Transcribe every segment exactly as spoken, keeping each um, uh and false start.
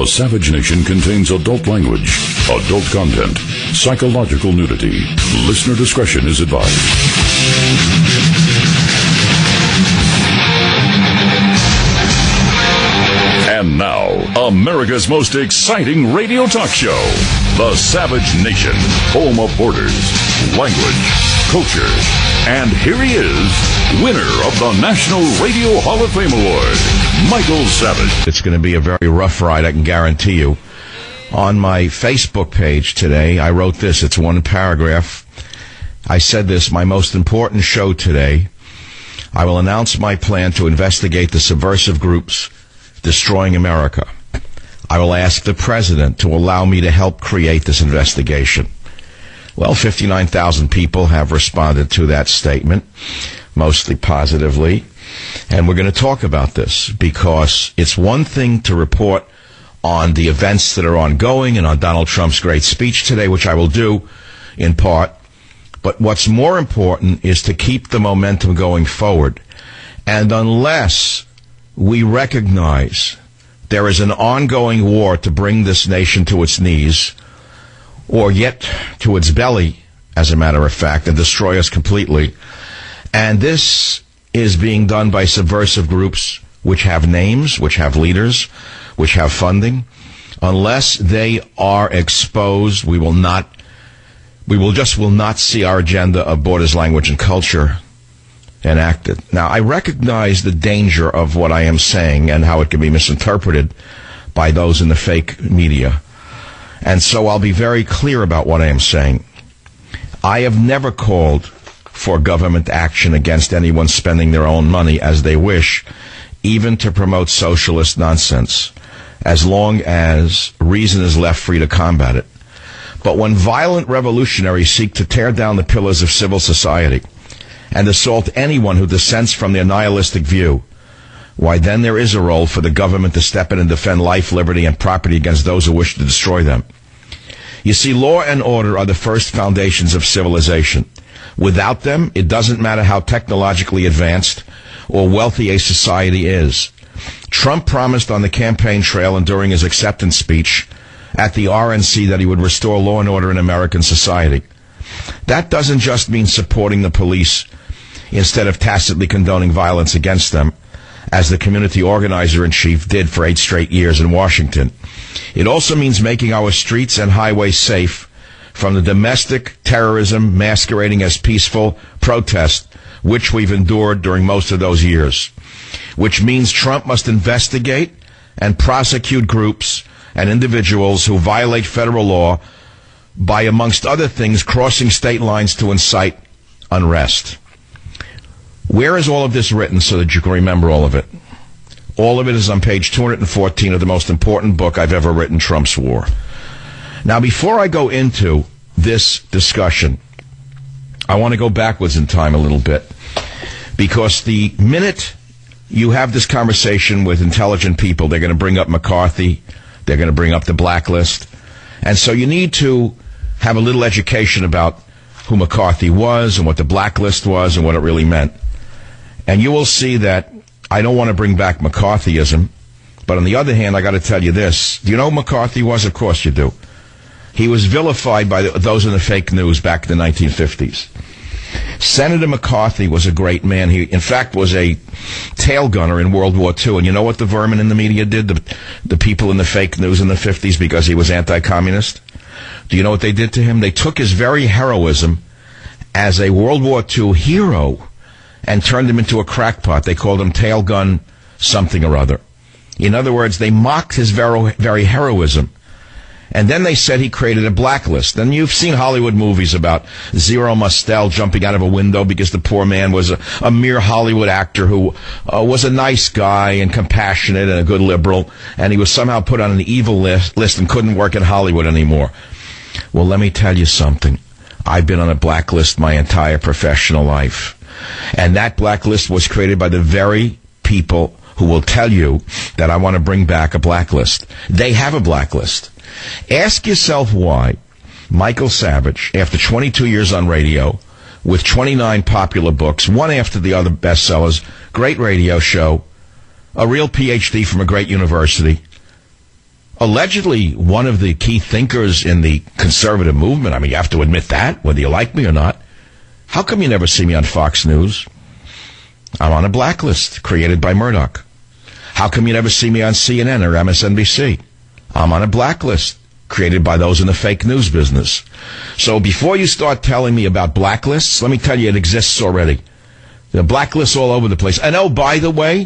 The Savage Nation contains adult language, adult content, psychological nudity. Listener discretion is advised. And now, America's most exciting radio talk show, The Savage Nation, home of borders, language, culture. And here he is, winner of the National Radio Hall of Fame Award, Michael Savage. It's going to be a very rough ride, I can guarantee you. On my Facebook page today, I wrote this. It's one paragraph. I said this, my most important show today. I will announce my plan to investigate the subversive groups destroying America. I will ask the president to allow me to help create this investigation. Well, fifty-nine thousand people have responded to that statement, mostly positively. And we're going to talk about this because it's one thing to report on the events that are ongoing and on Donald Trump's great speech today, which I will do in part. But what's more important is to keep the momentum going forward. And unless we recognize there is an ongoing war to bring this nation to its knees, or yet to its belly, as a matter of fact, and destroy us completely. And this is being done by subversive groups which have names, which have leaders, which have funding. Unless they are exposed, we will not, we will just will not see our agenda of borders, language, and culture enacted. Now, I recognize the danger of what I am saying and how it can be misinterpreted by those in the fake media. And so I'll be very clear about what I am saying. I have never called for government action against anyone spending their own money as they wish, even to promote socialist nonsense, as long as reason is left free to combat it. But when violent revolutionaries seek to tear down the pillars of civil society and assault anyone who dissents from their nihilistic view, why then there is a role for the government to step in and defend life, liberty, and property against those who wish to destroy them. You see, law and order are the first foundations of civilization. Without them, it doesn't matter how technologically advanced or wealthy a society is. Trump promised on the campaign trail and during his acceptance speech at the R N C that he would restore law and order in American society. That doesn't just mean supporting the police instead of tacitly condoning violence against them, as the community organizer-in-chief did for eight straight years in Washington. It also means making our streets and highways safe from the domestic terrorism masquerading as peaceful protest, which we've endured during most of those years. Which means Trump must investigate and prosecute groups and individuals who violate federal law by, amongst other things, crossing state lines to incite unrest. Where is all of this written so that you can remember all of it? All of it is on page two hundred fourteen of the most important book I've ever written, Trump's War. Now, before I go into this discussion, I want to go backwards in time a little bit, because the minute you have this conversation with intelligent people, they're going to bring up McCarthy, they're going to bring up the blacklist, and so you need to have a little education about who McCarthy was and what the blacklist was and what it really meant. And you will see that I don't want to bring back McCarthyism, but on the other hand, I got to tell you this. Do you know who McCarthy was? Of course you do. He was vilified by the, those in the fake news back in the nineteen fifties. Senator McCarthy was a great man. He, in fact, was a tail gunner in World War Two. And you know what the vermin in the media did, the, the people in the fake news in the fifties, because he was anti-communist? Do you know what they did to him? They took his very heroism as a World War Two hero and turned him into a crackpot. They called him tail gun something or other. In other words, they mocked his very, very heroism. And then they said he created a blacklist. And you've seen Hollywood movies about Zero Mostel jumping out of a window because the poor man was a, a mere Hollywood actor who uh, was a nice guy and compassionate and a good liberal, and he was somehow put on an evil list, list and couldn't work in Hollywood anymore. Well, let me tell you something. I've been on a blacklist my entire professional life. And that blacklist was created by the very people who will tell you that I want to bring back a blacklist. They have a blacklist. Ask yourself why Michael Savage, after twenty-two years on radio, with twenty-nine popular books, one after the other bestsellers, great radio show, a real P H D from a great university, allegedly one of the key thinkers in the conservative movement. I mean, you have to admit that, whether you like me or not. How come you never see me on Fox News? I'm on a blacklist created by Murdoch. How come you never see me on C N N or M S N B C? I'm on a blacklist created by those in the fake news business. So before you start telling me about blacklists, let me tell you it exists already. There are blacklists all over the place. And oh, by the way,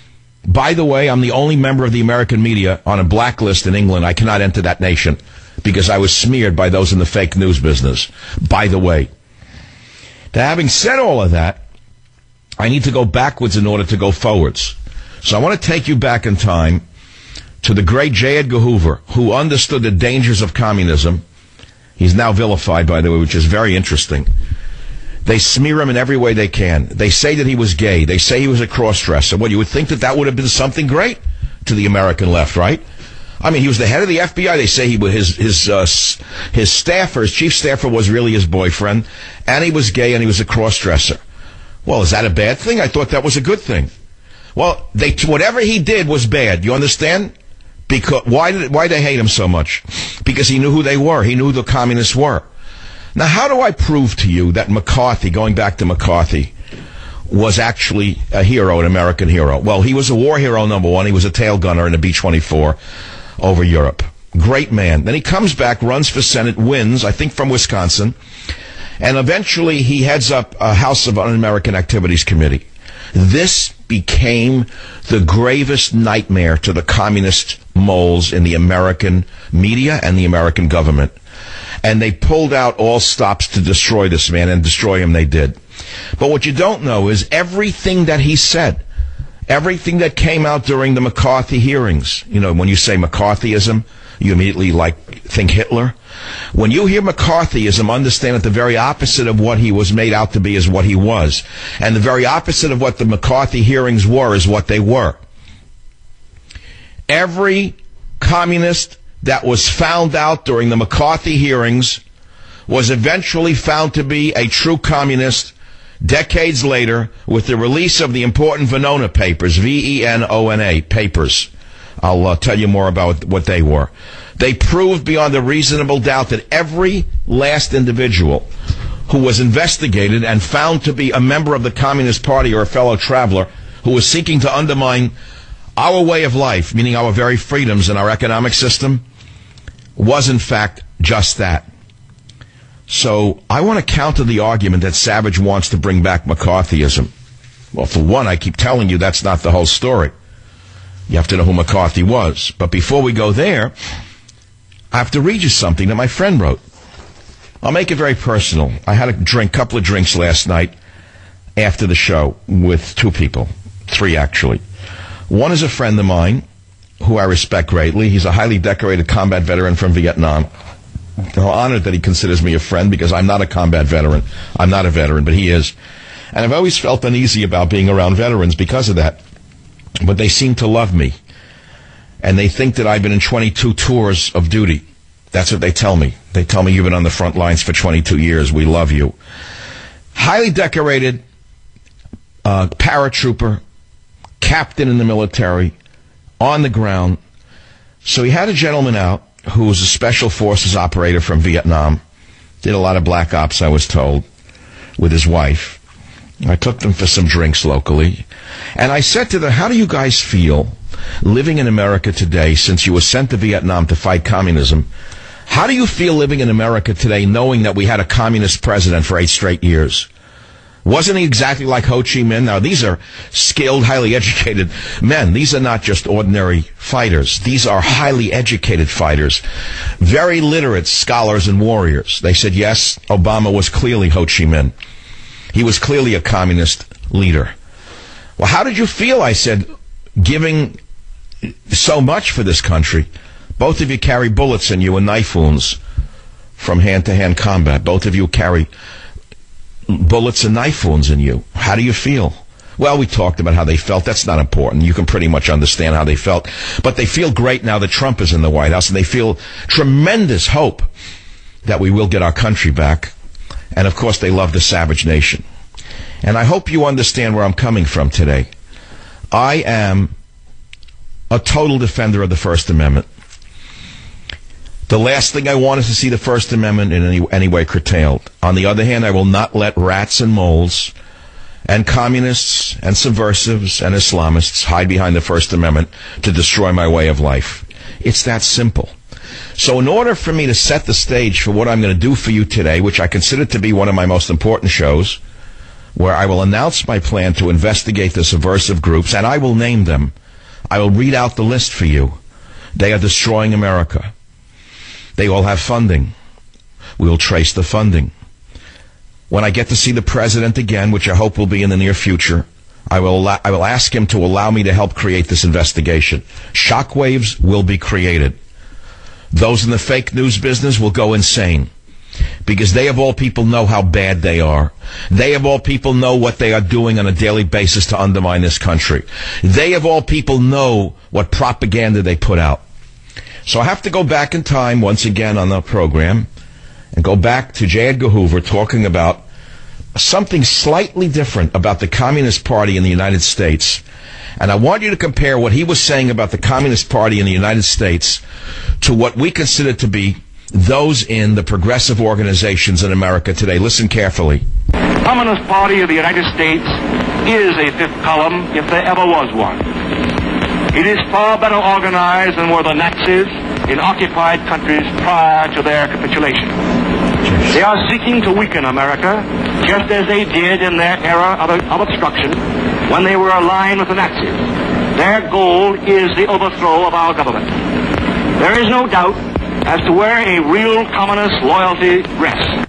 by the way, I'm the only member of the American media on a blacklist in England. I cannot enter that nation because I was smeared by those in the fake news business. By the way. Now, having said all of that, I need to go backwards in order to go forwards. So I want to take you back in time to the great J. Edgar Hoover, who understood the dangers of communism. He's now vilified, by the way, which is very interesting. They smear him in every way they can. They say that he was gay. They say he was a cross-dresser. Well, you would think that that would have been something great to the American left, right? I mean, he was the head of the F B I. They say he was his his uh, his staffer, his chief staffer, was really his boyfriend, and he was gay and he was a cross-dresser. Well, is that a bad thing? I thought that was a good thing. Well, they whatever he did was bad. You understand? Because why did why they hate him so much? Because he knew who they were. He knew who the communists were. Now, how do I prove to you that McCarthy, going back to McCarthy, was actually a hero, an American hero? Well, he was a war hero, number one. He was a tail gunner in a B twenty-four over Europe. Great man. Then he comes back, runs for Senate, wins, I think from Wisconsin, and eventually he heads up a House of Un-American Activities Committee. This became the gravest nightmare to the communist moles in the American media and the American government. And they pulled out all stops to destroy this man, and destroy him they did. But what you don't know is everything that he said, everything that came out during the McCarthy hearings. You know, when you say McCarthyism, you immediately like think Hitler. When you hear McCarthyism, understand that the very opposite of what he was made out to be is what he was. And the very opposite of what the McCarthy hearings were is what they were. Every communist that was found out during the McCarthy hearings was eventually found to be a true communist decades later with the release of the important Venona papers, V E N O N A papers. I'll uh, tell you more about what they were. They proved beyond a reasonable doubt that every last individual who was investigated and found to be a member of the Communist Party or a fellow traveler who was seeking to undermine our way of life, meaning our very freedoms and our economic system, was in fact just that. So I want to counter the argument that Savage wants to bring back McCarthyism. Well, for one, I keep telling you that's not the whole story. You have to know who McCarthy was. But before we go there, I have to read you something that my friend wrote. I'll make it very personal. I had a drink, couple of drinks last night after the show with two people, three actually. One is a friend of mine who I respect greatly. He's a highly decorated combat veteran from Vietnam. I'm honored that he considers me a friend because I'm not a combat veteran. I'm not a veteran, but he is. And I've always felt uneasy about being around veterans because of that. But they seem to love me. And they think that I've been in twenty-two tours of duty. That's what they tell me. They tell me you've been on the front lines for twenty-two years. We love you. Highly decorated uh, paratrooper, captain in the military, on the ground. So he had a gentleman out who was a special forces operator from Vietnam. Did a lot of black ops, I was told, with his wife. I took them for some drinks locally. And I said to them, how do you guys feel living in America today since you were sent to Vietnam to fight communism? How do you feel living in America today knowing that we had a communist president for eight straight years? Wasn't he exactly like Ho Chi Minh? Now, these are skilled, highly educated men. These are not just ordinary fighters. These are highly educated fighters, very literate scholars and warriors. They said, yes, Obama was clearly Ho Chi Minh. He was clearly a communist leader. Well, how did you feel, I said, giving so much for this country? Both of you carry bullets in you and knife wounds from hand-to-hand combat. Both of you carry bullets and knife wounds in you. How do you feel? Well, we talked about how they felt. That's not important. You can pretty much understand how they felt. But they feel great now that Trump is in the White House, and they feel tremendous hope that we will get our country back. And, of course, they love the Savage Nation. And I hope you understand where I'm coming from today. I am a total defender of the First Amendment. The last thing I want is to see the First Amendment in any, any way curtailed. On the other hand, I will not let rats and moles and communists and subversives and Islamists hide behind the First Amendment to destroy my way of life. It's that simple. So in order for me to set the stage for what I'm going to do for you today, which I consider to be one of my most important shows, where I will announce my plan to investigate the subversive groups, and I will name them. I will read out the list for you. They are destroying America. They all have funding. We will trace the funding. When I get to see the president again, which I hope will be in the near future, I will allow, I will ask him to allow me to help create this investigation. Shockwaves will be created. Those in the fake news business will go insane, because they of all people know how bad they are. They of all people know what they are doing on a daily basis to undermine this country. They of all people know what propaganda they put out. So I have to go back in time once again on the program and go back to J. Edgar Hoover talking about something slightly different about the Communist Party in the United States. And I want you to compare what he was saying about the Communist Party in the United States to what we consider to be those in the progressive organizations in America today. Listen carefully. The Communist Party of the United States is a fifth column, if there ever was one. It is far better organized than were the Nazis in occupied countries prior to their capitulation. They are seeking to weaken America, just as they did in their era of, of obstruction when they were aligned with the Nazis. Their goal is the overthrow of our government. There is no doubt as to where a real communist loyalty rests.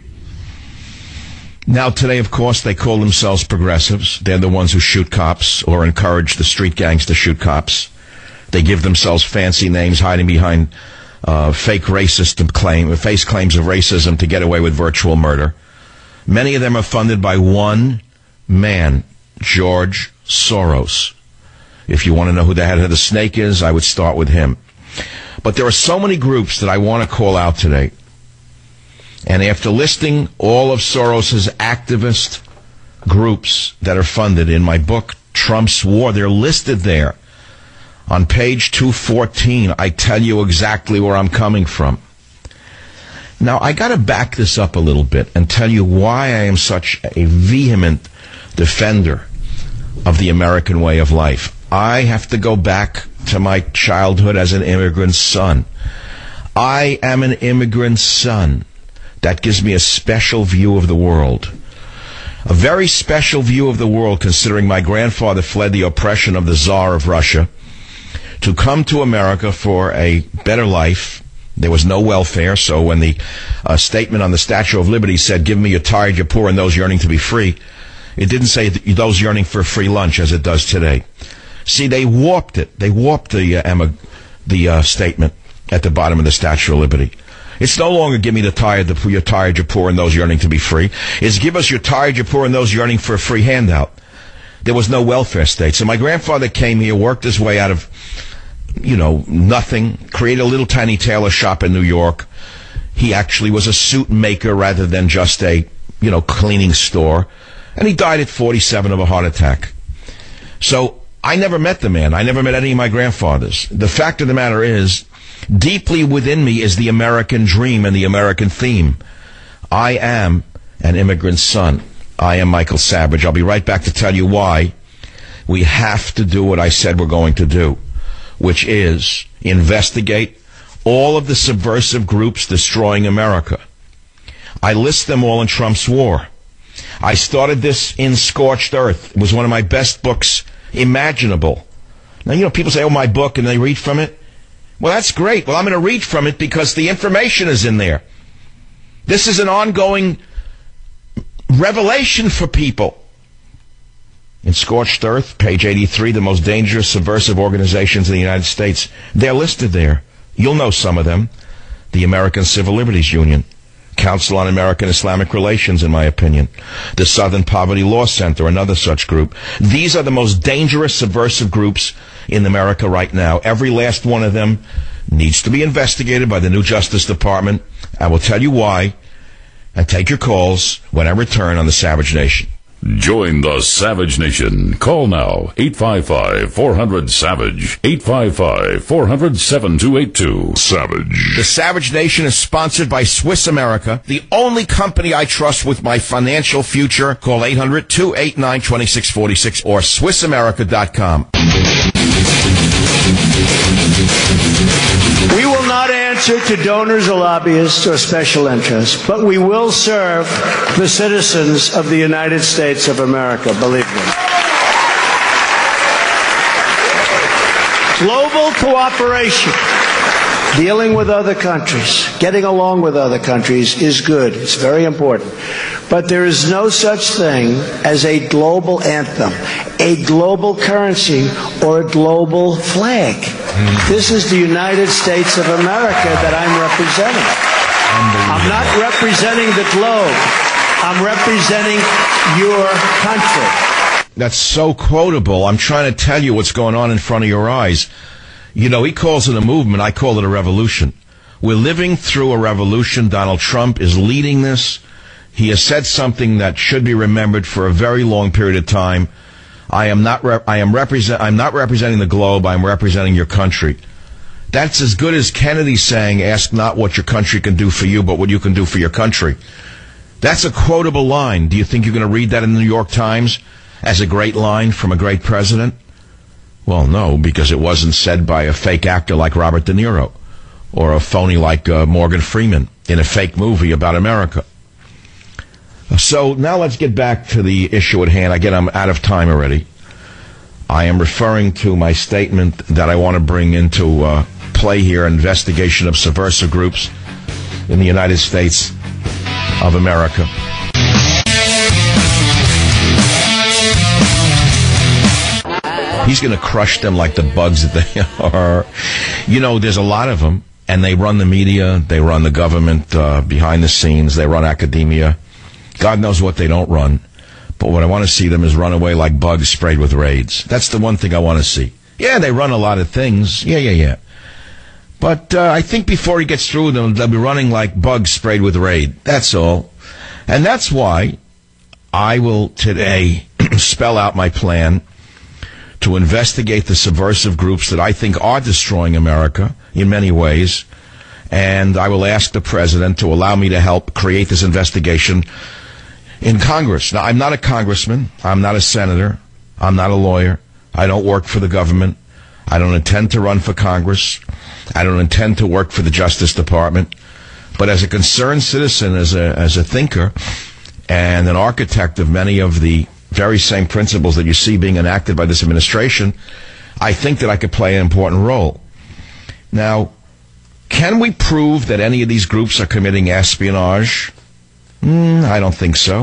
Now today, of course, they call themselves progressives. They're the ones who shoot cops or encourage the street gangs to shoot cops. They give themselves fancy names, hiding behind uh, fake racist claim, face claims of racism to get away with virtual murder. Many of them are funded by one man, George Soros. If you want to know who the head of the snake is, I would start with him. But there are so many groups that I want to call out today. And after listing all of Soros's activist groups that are funded in my book, Trump's War, they're listed there. On page two fourteen, I tell you exactly where I'm coming from. Now, I got to back this up a little bit and tell you why I am such a vehement defender of the American way of life. I have to go back to my childhood as an immigrant son. I am an immigrant son. That gives me a special view of the world. A very special view of the world, considering my grandfather fled the oppression of the Tsar of Russia to come to America for a better life. There was no welfare, so when the uh, statement on the Statue of Liberty said, "Give me your tired, your poor, and those yearning to be free," it didn't say those yearning for a free lunch as it does today. See, they warped it. They warped the uh, Emma, the uh, statement at the bottom of the Statue of Liberty. It's no longer give me the tired, the poor, your tired, your poor, and those yearning to be free. It's give us your tired, your poor, and those yearning for a free handout. There was no welfare state. So my grandfather came here, worked his way out of, you know, nothing, created a little tiny tailor shop in New York. He actually was a suit maker rather than just a, you know, cleaning store. And he died at forty-seven of a heart attack. So I never met the man. I never met any of my grandfathers. The fact of the matter is, deeply within me is the American dream and the American theme. I am an immigrant son. I am Michael Savage. I'll be right back to tell you why we have to do what I said we're going to do, which is investigate all of the subversive groups destroying America. I list them all in Trump's War. I started this in Scorched Earth. It was one of my best books imaginable. Now, you know, people say, oh, my book, and they read from it. Well, that's great. Well, I'm going to read from it because the information is in there. This is an ongoing revelation for people. In Scorched Earth, page eighty-three, the most dangerous subversive organizations in the United States. They're listed there. You'll know some of them. The American Civil Liberties Union, Council on American Islamic Relations, in my opinion. The Southern Poverty Law Center, another such group. These are the most dangerous subversive groups in America right now. Every last one of them needs to be investigated by the new Justice Department. I will tell you why, and take your calls when I return on the Savage Nation. Join the Savage Nation. Call now, eight five five, four hundred, SAVAGE, eight five five, four hundred, seven two eight two. Savage. The Savage Nation is sponsored by Swiss America, the only company I trust with my financial future. Call eight hundred, two eight nine, two six four six or Swiss America dot com. We will not answer to donors or lobbyists or special interests, but we will serve the citizens of the United States of America, believe me. Global cooperation, dealing with other countries, getting along with other countries is good. It's very important. But there is no such thing as a global anthem, a global currency, or a global flag. This is the United States of America that I'm representing. I'm not representing the globe. I'm representing your country. That's so quotable. I'm trying to tell you what's going on in front of your eyes. You know, he calls it a movement. I call it a revolution. We're living through a revolution. Donald Trump is leading this. He has said something that should be remembered for a very long period of time. I am not. Rep- I am represent. I'm not representing the globe. I'm representing your country. That's as good as Kennedy saying, "Ask not what your country can do for you, but what you can do for your country." That's a quotable line. Do you think you're going to read that in the New York Times as a great line from a great president? Well, no, because it wasn't said by a fake actor like Robert De Niro or a phony like uh, Morgan Freeman in a fake movie about America. So now let's get back to the issue at hand. Again, I'm out of time already. I am referring to my statement that I want to bring into uh, play here, investigation of subversive groups in the United States of America. He's going to crush them like the bugs that they are. You know, there's a lot of them, and they run the media, they run the government uh, behind the scenes, they run academia. God knows what they don't run. But what I want to see them is run away like bugs sprayed with raids. That's the one thing I want to see. Yeah, they run a lot of things. Yeah, yeah, yeah. But uh, I think before he gets through with them, they'll be running like bugs sprayed with raid. That's all. And that's why I will today spell out my plan to investigate the subversive groups that I think are destroying America in many ways. And I will ask the president to allow me to help create this investigation in Congress. Now, I'm not a congressman. I'm not a senator. I'm not a lawyer. I don't work for the government. I don't intend to run for Congress. I don't intend to work for the Justice Department. But as a concerned citizen, as a as a thinker, and an architect of many of the very same principles that you see being enacted by this administration, I think that I could play an important role. Now, can we prove that any of these groups are committing espionage? Mm, I don't think so.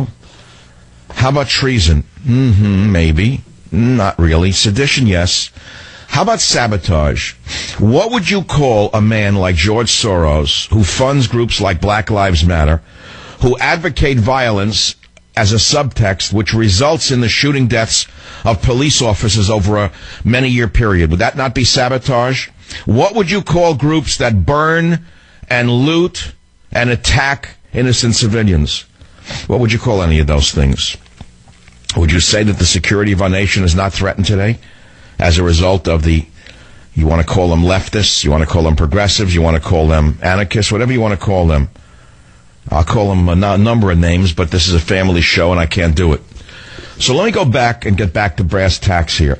How about treason? Mm-hmm, maybe. Not really. Sedition, yes. How about sabotage? What would you call a man like George Soros, who funds groups like Black Lives Matter, who advocate violence as a subtext which results in the shooting deaths of police officers over a many-year period? Would that not be sabotage? What would you call groups that burn and loot and attack innocent civilians? What would you call any of those things? Would you say that the security of our nation is not threatened today as a result of the, you want to call them leftists, you want to call them progressives, you want to call them anarchists, whatever you want to call them. I'll call them a n- number of names, but this is a family show and I can't do it. So let me go back and get back to brass tacks here.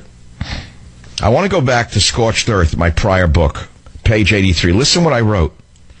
I want to go back to Scorched Earth, my prior book, page eighty-three. Listen what I wrote.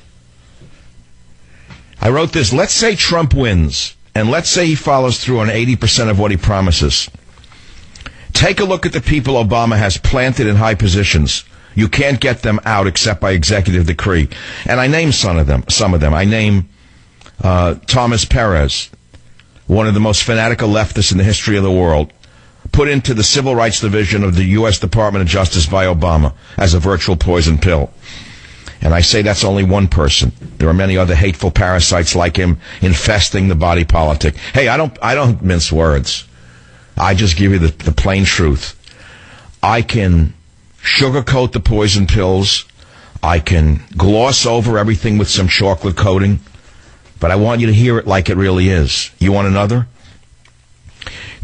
I wrote this: let's say Trump wins, and let's say he follows through on eighty percent of what he promises. Take a look at the people Obama has planted in high positions. You can't get them out except by executive decree. And I name some of them. Some of them. I name uh, Thomas Perez, one of the most fanatical leftists in the history of the world, put into the Civil Rights Division of the U S Department of Justice by Obama as a virtual poison pill. And I say that's only one person. There are many other hateful parasites like him infesting the body politic. Hey, I don't, I don't mince words. I just give you the, the plain truth. I can sugarcoat the poison pills. I can gloss over everything with some chocolate coating. But I want you to hear it like it really is. You want another?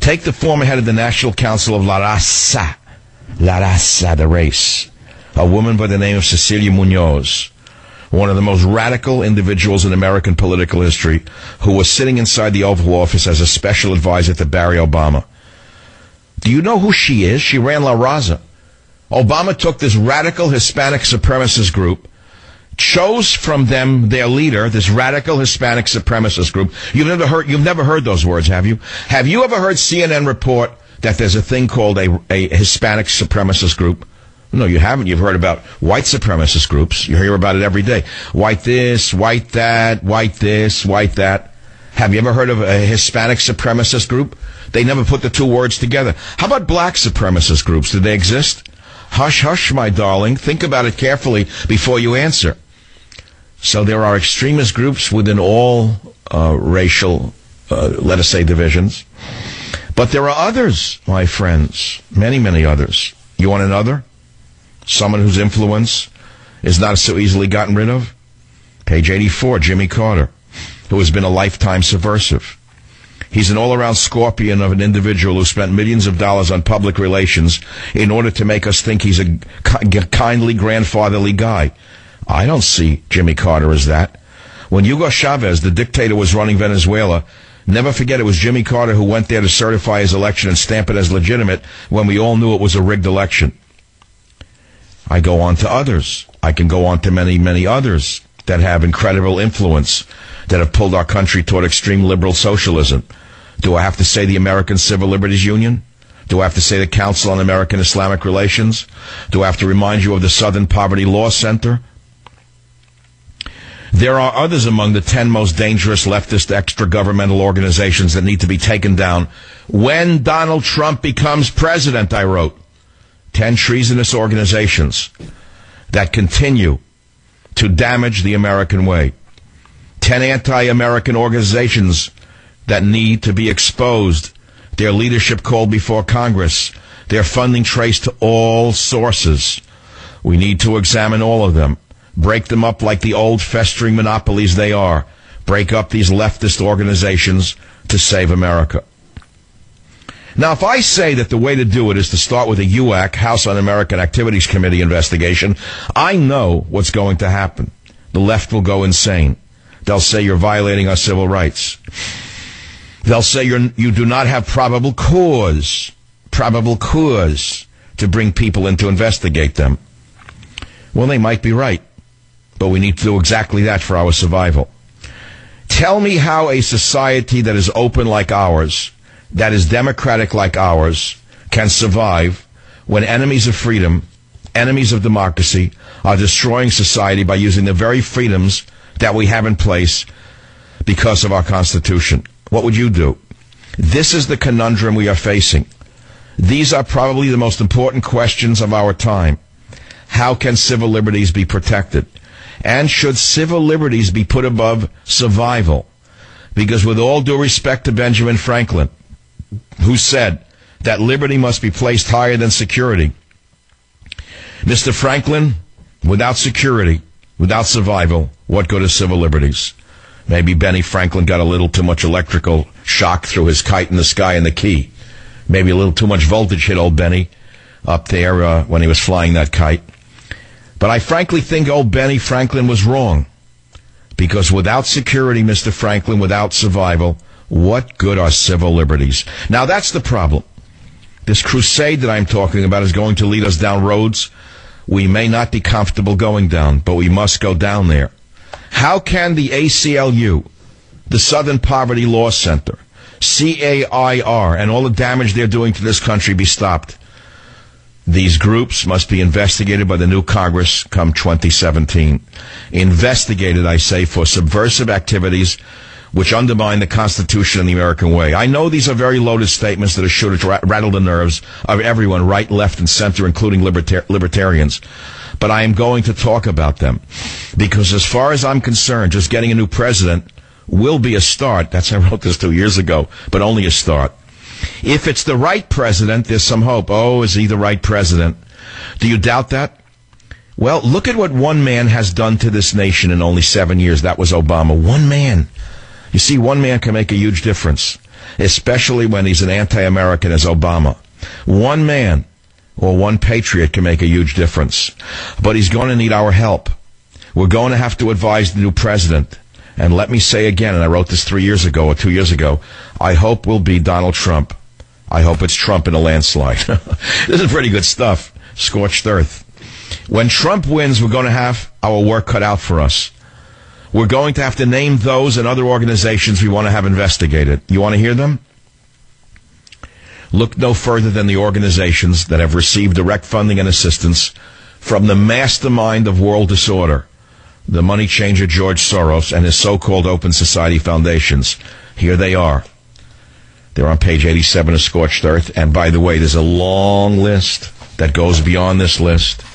Take the former head of the National Council of La Raza, La Raza, the race, a woman by the name of Cecilia Munoz, one of the most radical individuals in American political history, who was sitting inside the Oval Office as a special advisor to Barry Obama. Do you know who she is? She ran La Raza. Obama took this radical Hispanic supremacist group, chose from them their leader, this radical Hispanic supremacist group. You've never heard, you've never heard those words, have you? Have you ever heard C N N report that there's a thing called a, a Hispanic supremacist group? No, you haven't. You've heard about white supremacist groups. You hear about it every day. White this, white that, white this, white that. Have you ever heard of a Hispanic supremacist group? They never put the two words together. How about black supremacist groups? Do they exist? Hush, hush, my darling. Think about it carefully before you answer. So there are extremist groups within all uh, racial, uh, let us say, divisions. But there are others, my friends. Many, many others. You want another? Someone whose influence is not so easily gotten rid of? Page eighty-four, Jimmy Carter, who has been a lifetime subversive. He's an all-around scorpion of an individual who spent millions of dollars on public relations in order to make us think he's a kindly, grandfatherly guy. I don't see Jimmy Carter as that. When Hugo Chavez, the dictator, was running Venezuela, never forget it was Jimmy Carter who went there to certify his election and stamp it as legitimate when we all knew it was a rigged election. I go on to others. I can go on to many, many others that have incredible influence, that have pulled our country toward extreme liberal socialism. Do I have to say the American Civil Liberties Union? Do I have to say the Council on American Islamic Relations? Do I have to remind you of the Southern Poverty Law Center? There are others among the ten most dangerous leftist extra-governmental organizations that need to be taken down when Donald Trump becomes president, I wrote. Ten treasonous organizations that continue to damage the American way. Ten anti-American organizations that need to be exposed, their leadership called before Congress, their funding traced to all sources. We need to examine all of them, break them up like the old festering monopolies they are, break up these leftist organizations to save America. Now, if I say that the way to do it is to start with a U A C, House Un-American Activities Committee investigation, I know what's going to happen. The left will go insane. They'll say you're violating our civil rights. They'll say you're, you do not have probable cause, probable cause to bring people in to investigate them. Well, they might be right, but we need to do exactly that for our survival. Tell me how a society that is open like ours, that is democratic like ours, can survive when enemies of freedom, enemies of democracy, are destroying society by using the very freedoms that we have in place because of our Constitution. What would you do? This is the conundrum we are facing. These are probably the most important questions of our time. How can civil liberties be protected? And should civil liberties be put above survival? Because with all due respect to Benjamin Franklin, who said that liberty must be placed higher than security, Mister Franklin, without security, without survival, what good are civil liberties? Maybe Benny Franklin got a little too much electrical shock through his kite in the sky in the Key. Maybe a little too much voltage hit old Benny up there uh, when he was flying that kite. But I frankly think old Benny Franklin was wrong. Because without security, Mister Franklin, without survival, what good are civil liberties? Now that's the problem. This crusade that I'm talking about is going to lead us down roads we may not be comfortable going down, but we must go down there. How can the A C L U, the Southern Poverty Law Center, C A I R, and all the damage they're doing to this country be stopped? These groups must be investigated by the new Congress come twenty seventeen. Investigated, I say, for subversive activities which undermine the Constitution and the American way. I know these are very loaded statements that are sure to rattle the nerves of everyone, right, left, and center, including libertar- libertarians. But I am going to talk about them. Because as far as I'm concerned, just getting a new president will be a start. That's I wrote this two years ago, but only a start. If it's the right president, there's some hope. Oh, is he the right president? Do you doubt that? Well, look at what one man has done to this nation in only seven years. That was Obama. One man. You see, one man can make a huge difference. especially when he's an anti-American as Obama. One man or one patriot can make a huge difference. But he's going to need our help. We're going to have to advise the new president. And let me say again, and I wrote this three years ago or two years ago, I hope will be Donald Trump. I hope it's Trump in a landslide. This is pretty good stuff. Scorched earth. When Trump wins, we're going to have our work cut out for us. We're going to have to name those and other organizations we want to have investigated. You want to hear them? Look no further than the organizations that have received direct funding and assistance from the mastermind of world disorder, the money changer George Soros and his so-called Open Society foundations. Here they are. They're on page eighty-seven of Scorched Earth. And by the way, there's a long list that goes beyond this list.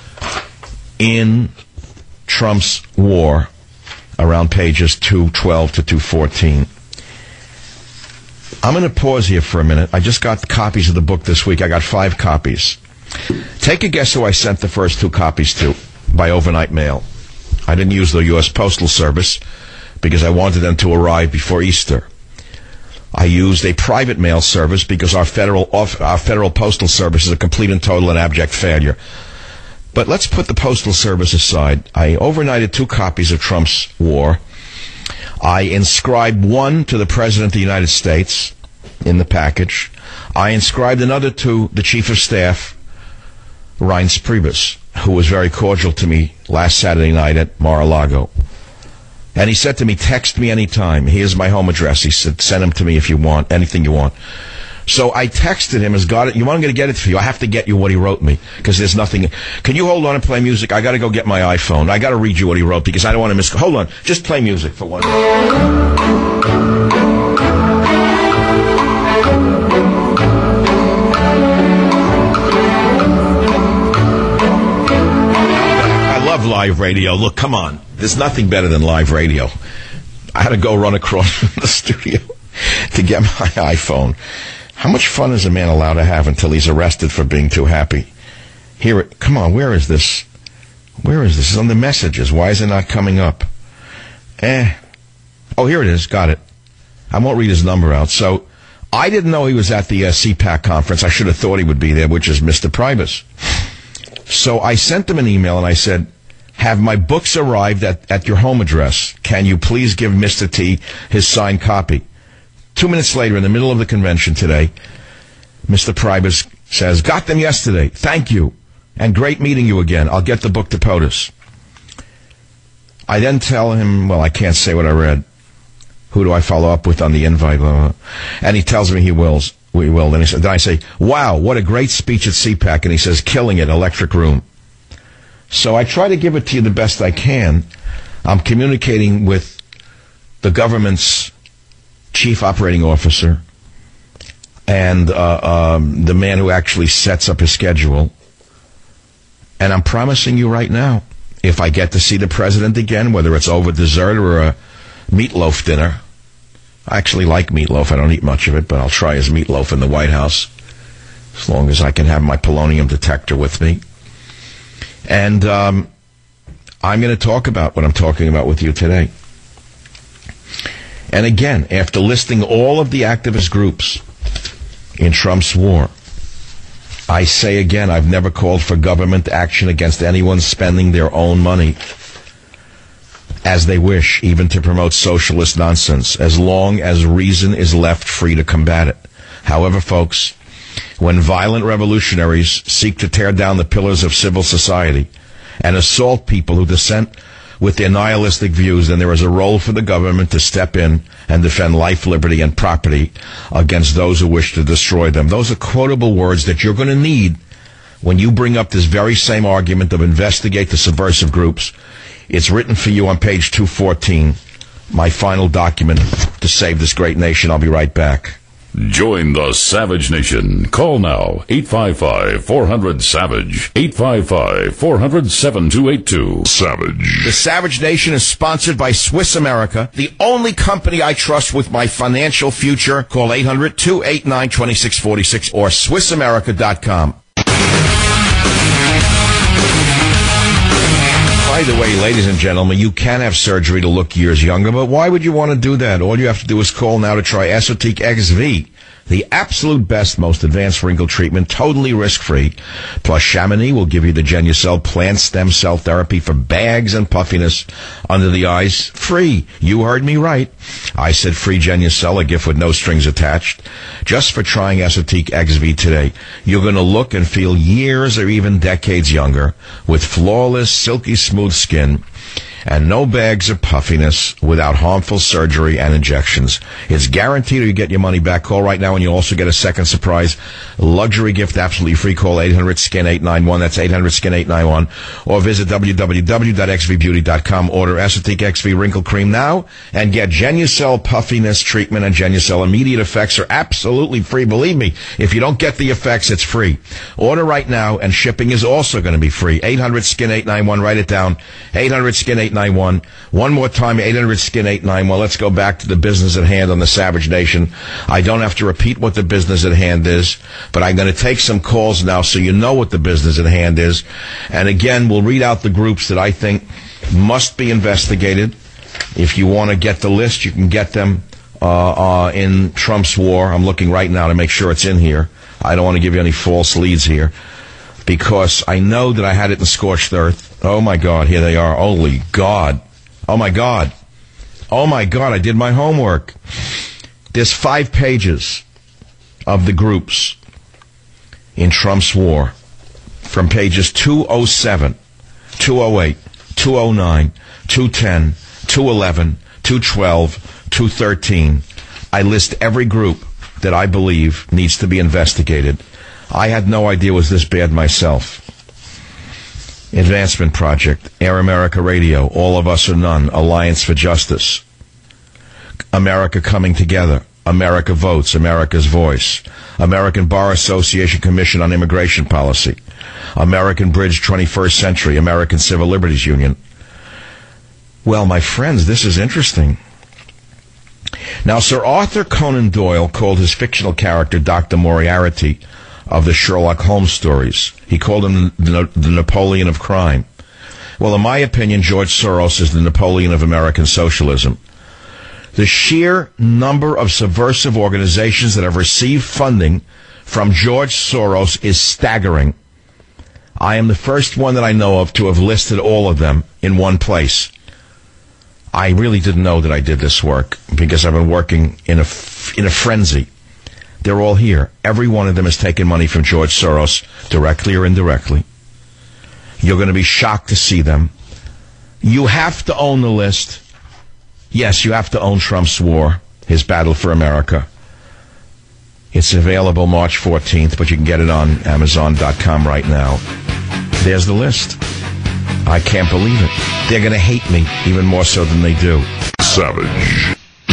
In Trump's war, around pages two twelve to two fourteen. I'm going to pause here for a minute. I just got copies of the book this week. I got five copies. Take a guess who I sent the first two copies to by overnight mail. I didn't use the U S Postal Service because I wanted them to arrive before Easter. I used a private mail service because our federal our federal postal service is a complete and total and abject failure. But let's put the Postal Service aside. I overnighted two copies of Trump's War. I inscribed one to the President of the United States in the package. I inscribed another to the Chief of Staff, Reince Priebus, who was very cordial to me last Saturday night at Mar-a-Lago. And he said to me, text me anytime. Here's my home address. He said, send them to me if you want, anything you want. So I texted him, as got it. You want I'm going to get it for you? I have to get you what he wrote me, because there's nothing. Can you hold on and play music? I got to go get my iPhone. I got to read you what he wrote, because I don't want to miss. Hold on. Just play music for one minute. I love live radio. Look, come on. There's nothing better than live radio. I had to go run across the studio to get my iPhone. How much fun is a man allowed to have until he's arrested for being too happy? Here, it, come on, where is this? Where is this? It's on the messages. Why is it not coming up? Eh. Oh, here it is. Got it. I won't read his number out. So, I didn't know he was at the uh, C PAC conference. I should have thought he would be there, which is Mister Priebus. So, I sent him an email and I said, have my books arrived at, at your home address? Can you please give Mister T his signed copy? Two minutes later, in the middle of the convention today, Mister Priebus says, got them yesterday. Thank you. And great meeting you again. I'll get the book to POTUS. I then tell him, well, I can't say what I read. Who do I follow up with on the invite? And he tells me he wills. We will. Then, he said, then I say, wow, what a great speech at C PAC. And he says, killing it, electric room. So I try to give it to you the best I can. I'm communicating with the government's chief operating officer and uh, um, the man who actually sets up his schedule. And I'm promising you right now, if I get to see the president again, whether it's over dessert or a meatloaf dinner, I actually like meatloaf. I don't eat much of it, but I'll try his meatloaf in the White House as long as I can have my polonium detector with me. And um, I'm going to talk about what I'm talking about with you today. And again, after listing all of the activist groups in Trump's war, I say again, I've never called for government action against anyone spending their own money as they wish, even to promote socialist nonsense, as long as reason is left free to combat it. However, folks, when violent revolutionaries seek to tear down the pillars of civil society and assault people who dissent with their nihilistic views, then there is a role for the government to step in and defend life, liberty, and property against those who wish to destroy them. Those are quotable words that you're going to need when you bring up this very same argument of investigate the subversive groups. It's written for you on page two fourteen, my final document to save this great nation. I'll be right back. Join the Savage Nation. Call now, eight five five, four hundred, SAVAGE, eight five five, four hundred, seven two eight two. Savage. The Savage Nation is sponsored by Swiss America, the only company I trust with my financial future. Call eight hundred, two eight nine, two six four six or Swiss America dot com. By the way, ladies and gentlemen, you can have surgery to look years younger, but why would you want to do that? All you have to do is call now to try Esotique X V. The absolute best, most advanced wrinkle treatment, totally risk-free. Plus, Chamonix will give you the Genucell plant stem cell therapy for bags and puffiness under the eyes. Free. You heard me right. I said free Genucell, a gift with no strings attached. Just for trying Esotique X V today, you're going to look and feel years or even decades younger with flawless, silky smooth skin and no bags of puffiness without harmful surgery and injections. It's guaranteed you get your money back. Call right now and you also get a second surprise luxury gift absolutely free. Call eight hundred skin eight nine one. That's eight hundred skin eight nine one. Or visit w w w dot x v beauty dot com. Order Esotique X V Wrinkle Cream now and get Genucell puffiness treatment and Genucell immediate effects are absolutely free. Believe me, if you don't get the effects, it's free. Order right now and shipping is also going to be free. eight hundred skin eight nine one. Write it down. eight hundred skin eight nine one. One more time, eight hundred skin eight nine one. Let's go back to the business at hand on the Savage Nation. I don't have to repeat what the business at hand is, but I'm going to take some calls now so you know what the business at hand is. And again, we'll read out the groups that I think must be investigated. If you want to get the list, you can get them uh, uh, in Trump's war. I'm looking right now to make sure it's in here. I don't want to give you any false leads here, because I know that I had it in scorched earth. Oh, my God, here they are. Holy God. Oh, my God. Oh, my God, I did my homework. There's five pages of the groups in Trump's war, from pages two oh seven, two oh eight, two oh nine, two ten, two eleven, two twelve, two thirteen. I list every group that I believe needs to be investigated. I had no idea it was this bad myself. Advancement Project, Air America Radio, All of Us or None, Alliance for Justice, America Coming Together, America Votes, America's Voice, American Bar Association Commission on Immigration Policy, American Bridge twenty-first Century, American Civil Liberties Union. Well, my friends, this is interesting. Now, Sir Arthur Conan Doyle called his fictional character Doctor Moriarty of the Sherlock Holmes stories. He called him the, the Napoleon of crime. Well, in my opinion, George Soros is the Napoleon of American socialism. The sheer number of subversive organizations that have received funding from George Soros is staggering. I am the first one that I know of to have listed all of them in one place. I really didn't know that I did this work because I've been working in a, in a frenzy. They're all here. Every one of them has taken money from George Soros, directly or indirectly. You're going to be shocked to see them. You have to own the list. Yes, you have to own Trump's war, his battle for America. It's available March fourteenth, but you can get it on amazon dot com right now. There's the list. I can't believe it. They're going to hate me even more so than they do. Savage.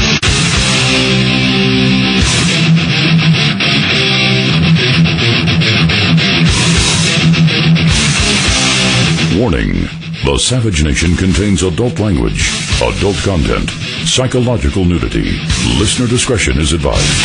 Warning. The Savage Nation contains adult language, adult content, psychological nudity. Listener discretion is advised.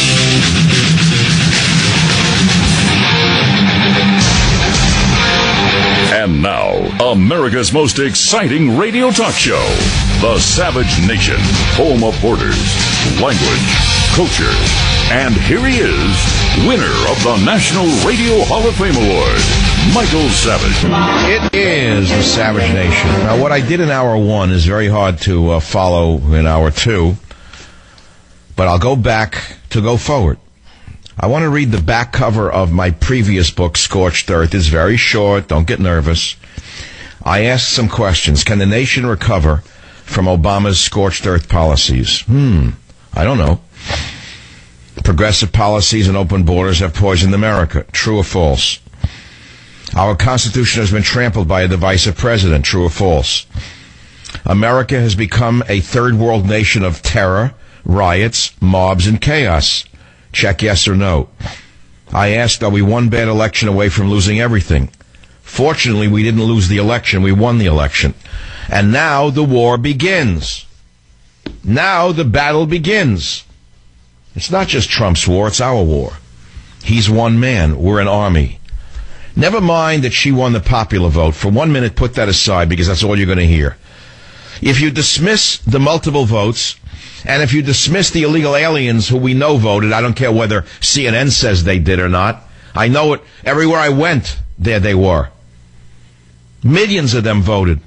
And now, America's most exciting radio talk show, The Savage Nation, home of borders, language, culture. And here he is, winner of the National Radio Hall of Fame Award, Michael Savage. It is the Savage Nation. Now, what I did in hour one is very hard to uh, follow in hour two, but I'll go back to go forward. I want to read the back cover of my previous book, Scorched Earth. It's very short. Don't get nervous. I asked some questions. Can the nation recover from Obama's Scorched Earth policies? Hmm. I don't know. Progressive policies and open borders have poisoned America. True or false? Our Constitution has been trampled by a divisive president. True or false? America has become a third world nation of terror, riots, mobs, and chaos. Check yes or no. I asked, are we one bad election away from losing everything? Fortunately, we didn't lose the election. We won the election. And now the war begins. Now the battle begins. It's not just Trump's war, it's our war. He's one man. We're an army. Never mind that she won the popular vote. For one minute, put that aside, because that's all you're going to hear. If you dismiss the multiple votes, and if you dismiss the illegal aliens who we know voted, I don't care whether C N N says they did or not. I know it. Everywhere I went, there they were. Millions of them voted.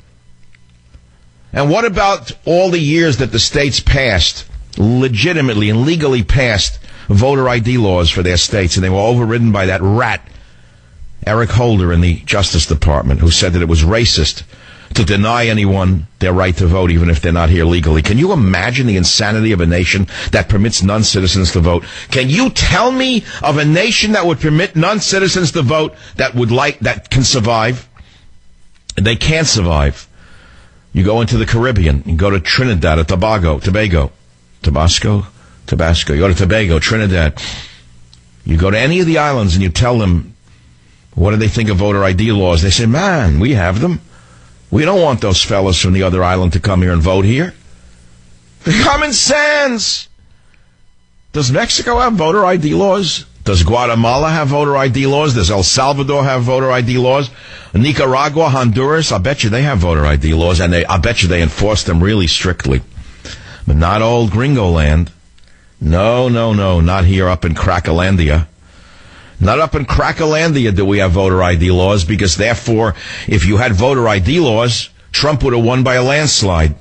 And what about all the years that the states passed, legitimately and legally passed, voter I D laws for their states, and they were overridden by that rat, Eric Holder, in the Justice Department, who said that it was racist to deny anyone their right to vote, even if they're not here legally. Can you imagine the insanity of a nation that permits non-citizens to vote? Can you tell me of a nation that would permit non-citizens to vote that would like, that can survive? They can't survive. You go into the Caribbean, you go to Trinidad or Tobago, Tobago, Tabasco, Tabasco. You go to Tobago, Trinidad. You go to any of the islands and you tell them, what do they think of voter I D laws? They say, man, we have them. We don't want those fellas from the other island to come here and vote here. Common sense. Does Mexico have voter I D laws? Does Guatemala have voter I D laws? Does El Salvador have voter I D laws? Nicaragua, Honduras, I bet you they have voter I D laws, and they, I bet you they enforce them really strictly. But not old Gringo land. No, no, no, not here up in Crackolandia. Not up in Crackolandia do we have voter I D laws, because therefore, if you had voter I D laws, Trump would have won by a landslide.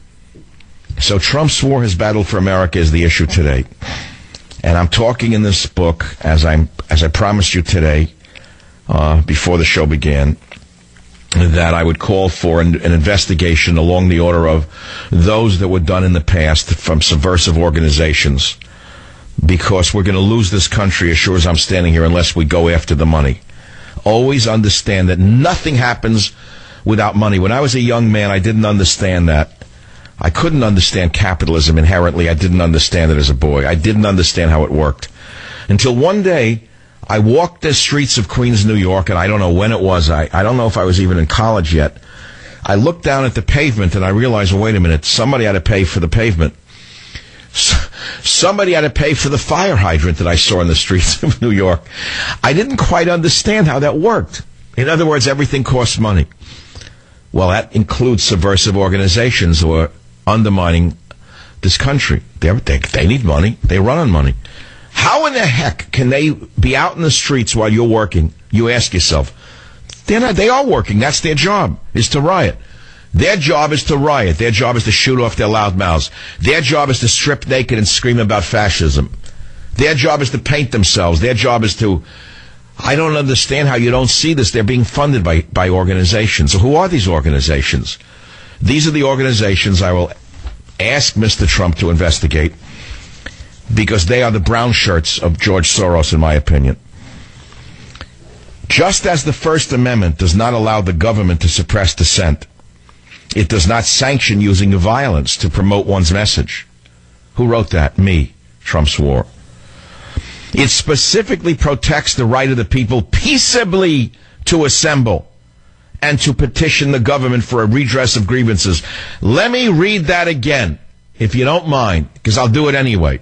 So Trump swore his battle for America is the issue today. And I'm talking in this book, as I'm as I promised you today, uh, before the show began, that I would call for an, an investigation along the order of those that were done in the past from subversive organizations, because we're going to lose this country as sure as I'm standing here unless we go after the money. Always understand that nothing happens without money. When I was a young man, I didn't understand that. I couldn't understand capitalism inherently. I didn't understand it as a boy. I didn't understand how it worked. Until one day, I walked the streets of Queens, New York, and I don't know when it was. I, I don't know if I was even in college yet. I looked down at the pavement, and I realized, well, wait a minute, somebody had to pay for the pavement. Somebody had to pay for the fire hydrant that I saw in the streets of New York. I didn't quite understand how that worked. In other words, everything costs money. Well, that includes subversive organizations who are undermining this country. They're, they they need money. They run on money. How in the heck can they be out in the streets while you're working? You ask yourself. They're not, they are working. That's their job, is to riot. Their job is to riot. Their job is to shoot off their loud mouths. Their job is to strip naked and scream about fascism. Their job is to paint themselves. Their job is to... I don't understand how you don't see this. They're being funded by, by organizations. So who are these organizations? These are the organizations I will ask Mister Trump to investigate, because they are the brown shirts of George Soros, in my opinion. Just as the First Amendment does not allow the government to suppress dissent, it does not sanction using violence to promote one's message. Who wrote that? Me. Trump swore. It specifically protects the right of the people peaceably to assemble and to petition the government for a redress of grievances. Let me read that again, if you don't mind, because I'll do it anyway.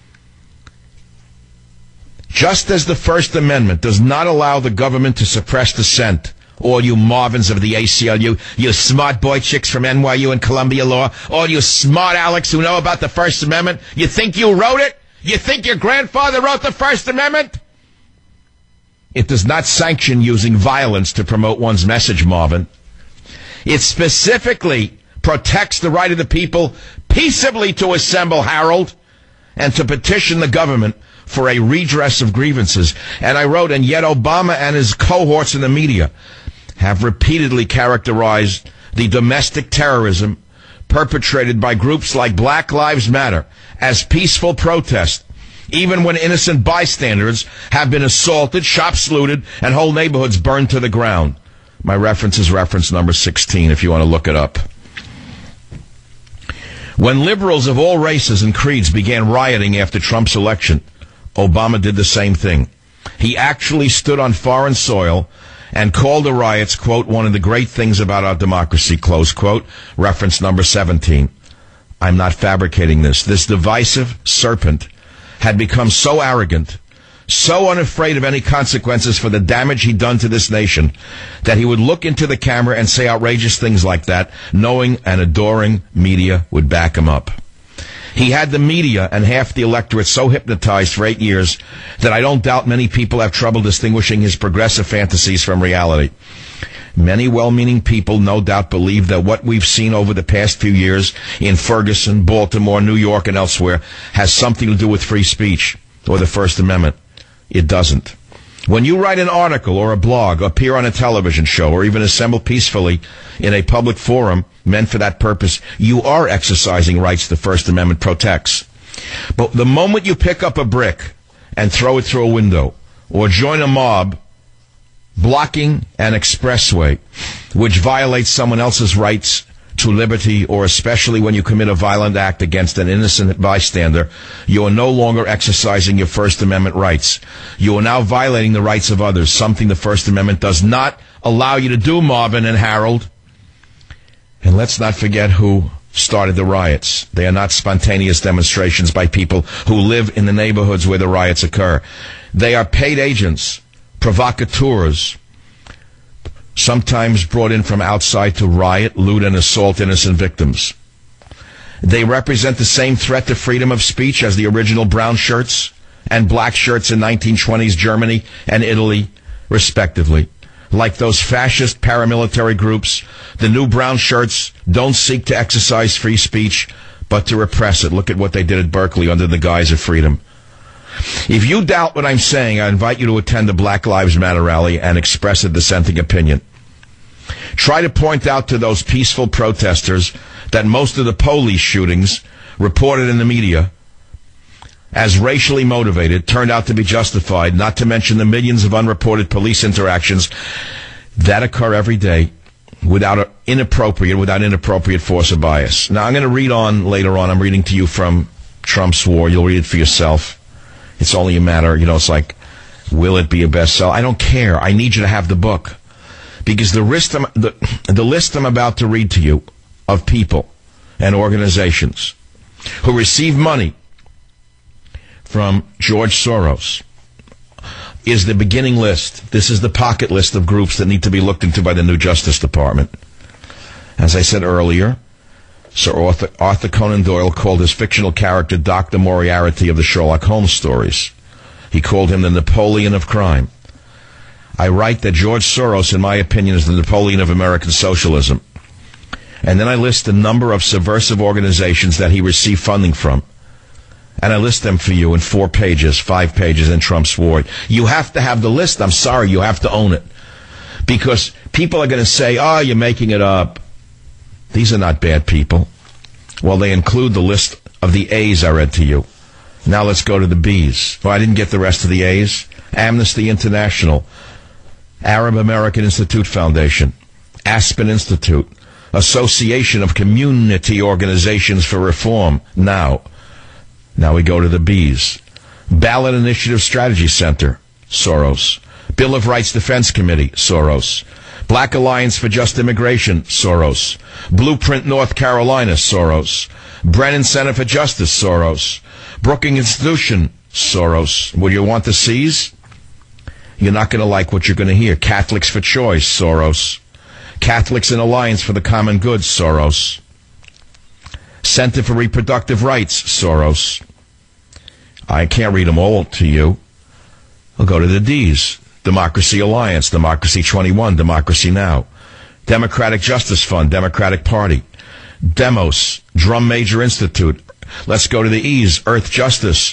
Just as the First Amendment does not allow the government to suppress dissent, all you Marvins of the A C L U, you smart boy chicks from N Y U and Columbia Law, all you smart Alex who know about the First Amendment, you think you wrote it? You think your grandfather wrote the First Amendment? It does not sanction using violence to promote one's message, Marvin. It specifically protects the right of the people peaceably to assemble, Harold, and to petition the government for a redress of grievances. And I wrote, and yet Obama and his cohorts in the media have repeatedly characterized the domestic terrorism perpetrated by groups like Black Lives Matter as peaceful protest, even when innocent bystanders have been assaulted, shops looted, and whole neighborhoods burned to the ground. My reference is reference number sixteen, if you want to look it up. When liberals of all races and creeds began rioting after Trump's election, Obama did the same thing. He actually stood on foreign soil and called the riots, quote, one of the great things about our democracy, close quote, reference number seventeen. I'm not fabricating this. This divisive serpent had become so arrogant, so unafraid of any consequences for the damage he'd done to this nation that he would look into the camera and say outrageous things like that, knowing an adoring media would back him up. He had the media and half the electorate so hypnotized for eight years that I don't doubt many people have trouble distinguishing his progressive fantasies from reality. Many well-meaning people no doubt believe that what we've seen over the past few years in Ferguson, Baltimore, New York, and elsewhere has something to do with free speech or the First Amendment. It doesn't. When you write an article or a blog, appear on a television show, or even assemble peacefully in a public forum meant for that purpose, you are exercising rights the First Amendment protects. But the moment you pick up a brick and throw it through a window, or join a mob blocking an expressway, which violates someone else's rights to liberty, or especially when you commit a violent act against an innocent bystander, you are no longer exercising your First Amendment rights. You are now violating the rights of others, something the First Amendment does not allow you to do, Marvin and Harold. And let's not forget who started the riots. They are not spontaneous demonstrations by people who live in the neighborhoods where the riots occur. They are paid agents, provocateurs, sometimes brought in from outside to riot, loot, and assault innocent victims. They represent the same threat to freedom of speech as the original brown shirts and black shirts in nineteen twenties Germany and Italy, respectively. Like those fascist paramilitary groups, the new brown shirts don't seek to exercise free speech, but to repress it. Look at what they did at Berkeley under the guise of freedom. If you doubt what I'm saying, I invite you to attend the Black Lives Matter rally and express a dissenting opinion. Try to point out to those peaceful protesters that most of the police shootings reported in the media as racially motivated turned out to be justified, not to mention the millions of unreported police interactions that occur every day without a inappropriate, without inappropriate force or bias. Now, I'm going to read on later on. I'm reading to you from Trump's War. You'll read it for yourself. It's only a matter, you know, it's like, will it be a bestseller? I don't care. I need you to have the book. Because the list, I'm, the, the list I'm about to read to you of people and organizations who receive money from George Soros is the beginning list. This is the pocket list of groups that need to be looked into by the new Justice Department. As I said earlier, Sir Arthur, Arthur Conan Doyle called his fictional character Doctor Moriarty of the Sherlock Holmes stories. He called him the Napoleon of crime. I write that George Soros, in my opinion, is the Napoleon of American socialism. And then I list a number of subversive organizations that he received funding from. And I list them for you in four pages, five pages in Trump's War. You have to have the list. I'm sorry, you have to own it. Because people are going to say, oh, you're making it up. These are not bad people. Well, they include the list of the A's I read to you. Now let's go to the B's. Well, I didn't get the rest of the A's. Amnesty International, Arab American Institute Foundation, Aspen Institute, Association of Community Organizations for Reform, now. Now we go to the B's. Ballot Initiative Strategy Center, Soros. Bill of Rights Defense Committee, Soros. Black Alliance for Just Immigration, Soros. Blueprint North Carolina, Soros. Brennan Center for Justice, Soros. Brookings Institution, Soros. Would you want to seize? You're not going to like what you're going to hear. Catholics for Choice, Soros. Catholics in Alliance for the Common Good, Soros. Center for Reproductive Rights, Soros. I can't read them all to you. I'll go to the D's. Democracy Alliance, Democracy twenty-one, Democracy Now! Democratic Justice Fund, Democratic Party. Demos, Drum Major Institute. Let's go to the E's, Earth Justice.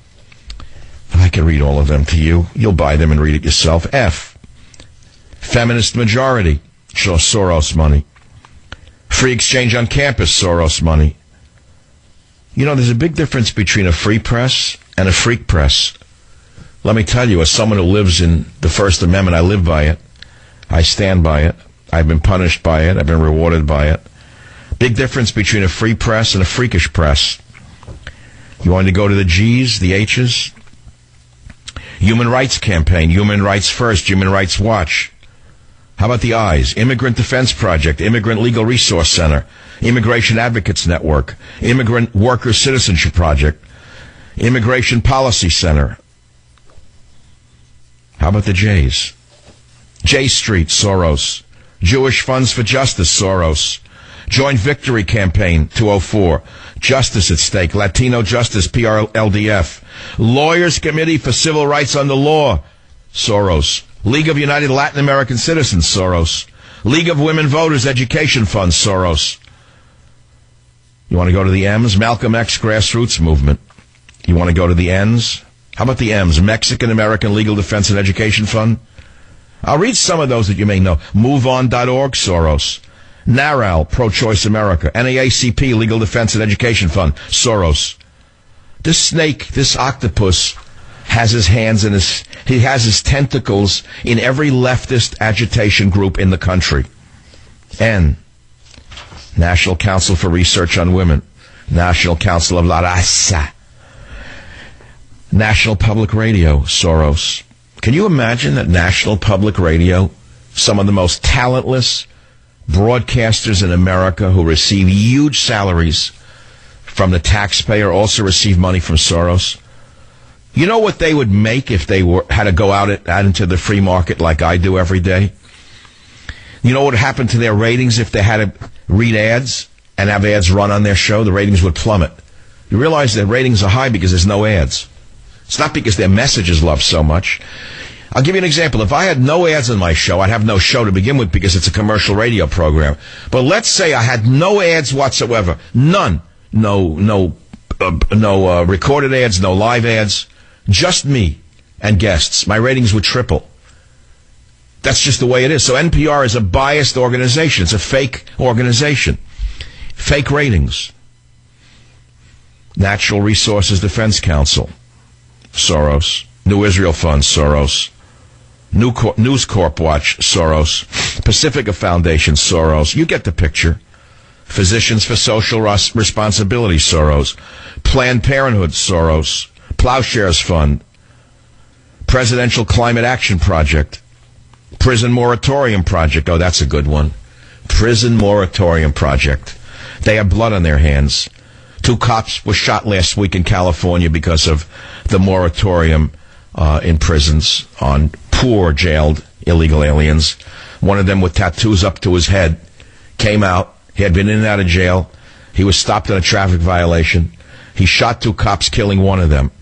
I can read all of them to you. You'll buy them and read it yourself. F, Feminist Majority, Soros money. Free Exchange on Campus, Soros money. You know, there's a big difference between a free press and a freak press. Let me tell you, as someone who lives in the First Amendment, I live by it. I stand by it. I've been punished by it. I've been rewarded by it. Big difference between a free press and a freakish press. You want to go to the G's, the H's? Human Rights Campaign, Human Rights First, Human Rights Watch. How about the I's? Immigrant Defense Project, Immigrant Legal Resource Center, Immigration Advocates Network, Immigrant Worker Citizenship Project, Immigration Policy Center. How about the Jays? J Street, Soros. Jewish Funds for Justice, Soros. Joint Victory Campaign, two oh four. Justice at Stake, Latino Justice, P R L D F. Lawyers Committee for Civil Rights Under Law, Soros. League of United Latin American Citizens, Soros. League of Women Voters Education Fund, Soros. You want to go to the M's? Malcolm X Grassroots Movement. You want to go to the N's? How about the M's? Mexican American Legal Defense and Education Fund. I'll read some of those that you may know. move on dot org, Soros. NARAL, Pro-Choice America. N double A C P, Legal Defense and Education Fund, Soros. This snake, this octopus, has his hands in his, he has his tentacles in every leftist agitation group in the country. N, National Council for Research on Women. National Council of La Raza. National Public Radio, Soros. Can you imagine that National Public Radio, some of the most talentless broadcasters in America who receive huge salaries from the taxpayer, also receive money from Soros? You know what they would make if they were had to go out, at, out into the free market like I do every day? You know what would happen to their ratings if they had to read ads and have ads run on their show? The ratings would plummet. You realize their ratings are high because there's no ads. It's not because their message is loved so much. I'll give you an example. If I had no ads on my show, I'd have no show to begin with because it's a commercial radio program. But let's say I had no ads whatsoever. None. No, no, uh, no uh, recorded ads, no live ads. Just me and guests. My ratings would triple. That's just the way it is. So N P R is a biased organization. It's a fake organization. Fake ratings. Natural Resources Defense Council, Soros. New Israel Fund, Soros. New Cor- News Corp Watch, Soros. Pacifica Foundation, Soros. You get the picture. Physicians for Social Res- Responsibility, Soros. Planned Parenthood, Soros. Plowshares Fund. Presidential Climate Action Project. Prison Moratorium Project. Oh, that's a good one. Prison Moratorium Project. They have blood on their hands. Two cops were shot last week in California because of the moratorium uh, in prisons on poor jailed illegal aliens. One of them with tattoos up to his head came out. He had been in and out of jail. He was stopped on a traffic violation. He shot two cops, killing one of them.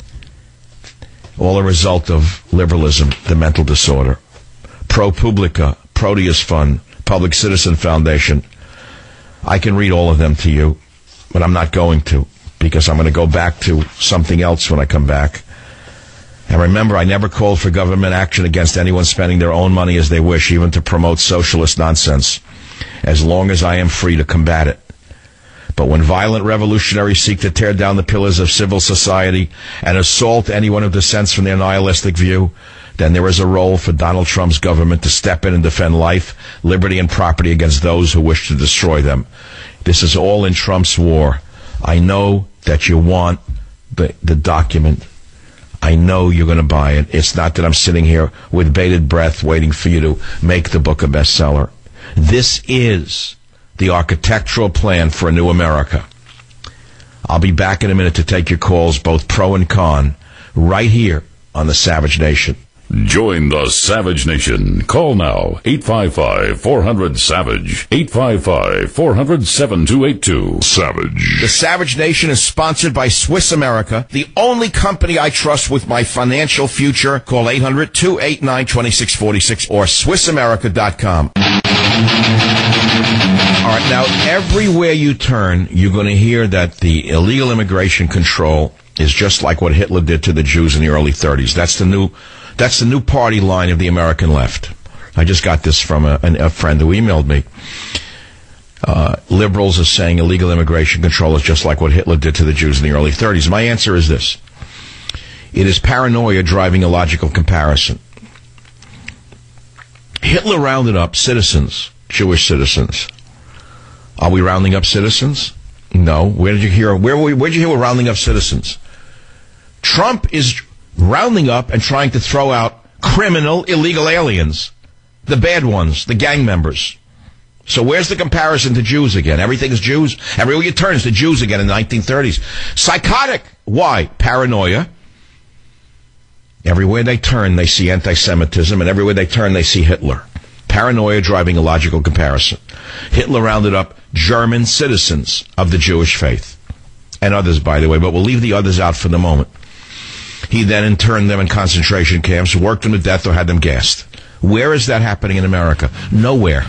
All a result of liberalism, the mental disorder. ProPublica, Proteus Fund, Public Citizen Foundation. I can read all of them to you, but I'm not going to, because I'm going to go back to something else when I come back. And remember, I never called for government action against anyone spending their own money as they wish, even to promote socialist nonsense, as long as I am free to combat it. But when violent revolutionaries seek to tear down the pillars of civil society and assault anyone who dissents from their nihilistic view, then there is a role for Donald Trump's government to step in and defend life, liberty, and property against those who wish to destroy them. This is all in Trump's war. I know that you want the, the document. I know you're going to buy it. It's not that I'm sitting here with bated breath waiting for you to make the book a bestseller. This is the architectural plan for a new America. I'll be back in a minute to take your calls, both pro and con, right here on the Savage Nation. Join the Savage Nation. Call now, eight five five, four hundred, SAVAGE, eight five five, four hundred, seven two eight two. Savage. The Savage Nation is sponsored by Swiss America, the only company I trust with my financial future. Call eight hundred, two eight nine, two six four six or swiss america dot com. All right, now, everywhere you turn, you're going to hear that the illegal immigration control is just like what Hitler did to the Jews in the early thirties. That's the new... That's the new party line of the American left. I just got this from a, a friend who emailed me. Uh, liberals are saying illegal immigration control is just like what Hitler did to the Jews in the early thirties. My answer is this. It is paranoia driving a logical comparison. Hitler rounded up citizens, Jewish citizens. Are we rounding up citizens? No. Where did you hear? Where where did you hear we're rounding up citizens? Trump is rounding up and trying to throw out criminal, illegal aliens. The bad ones, the gang members. So where's the comparison to Jews again? Everything's Jews. Everywhere you turn is the Jews again in the nineteen thirties. Psychotic. Why? Paranoia. Everywhere they turn, they see anti-Semitism, and everywhere they turn, they see Hitler. Paranoia driving a logical comparison. Hitler rounded up German citizens of the Jewish faith. And others, by the way, but we'll leave the others out for the moment. He then interned them in concentration camps, worked them to death, or had them gassed. Where is that happening in America? Nowhere.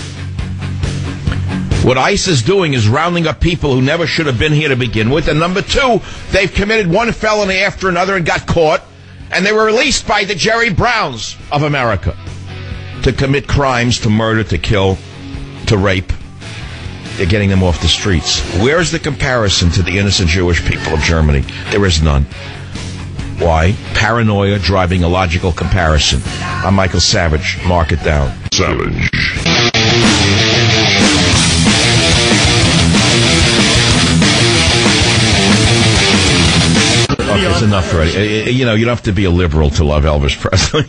What ICE is doing is rounding up people who never should have been here to begin with. And number two, they've committed one felony after another and got caught. And they were released by the Jerry Browns of America to commit crimes, to murder, to kill, to rape. They're getting them off the streets. Where is the comparison to the innocent Jewish people of Germany? There is none. Why? Paranoia driving a logical comparison. I'm Michael Savage. Mark it down. Savage. Okay, it's enough already. You know, you don't have to be a liberal to love Elvis Presley.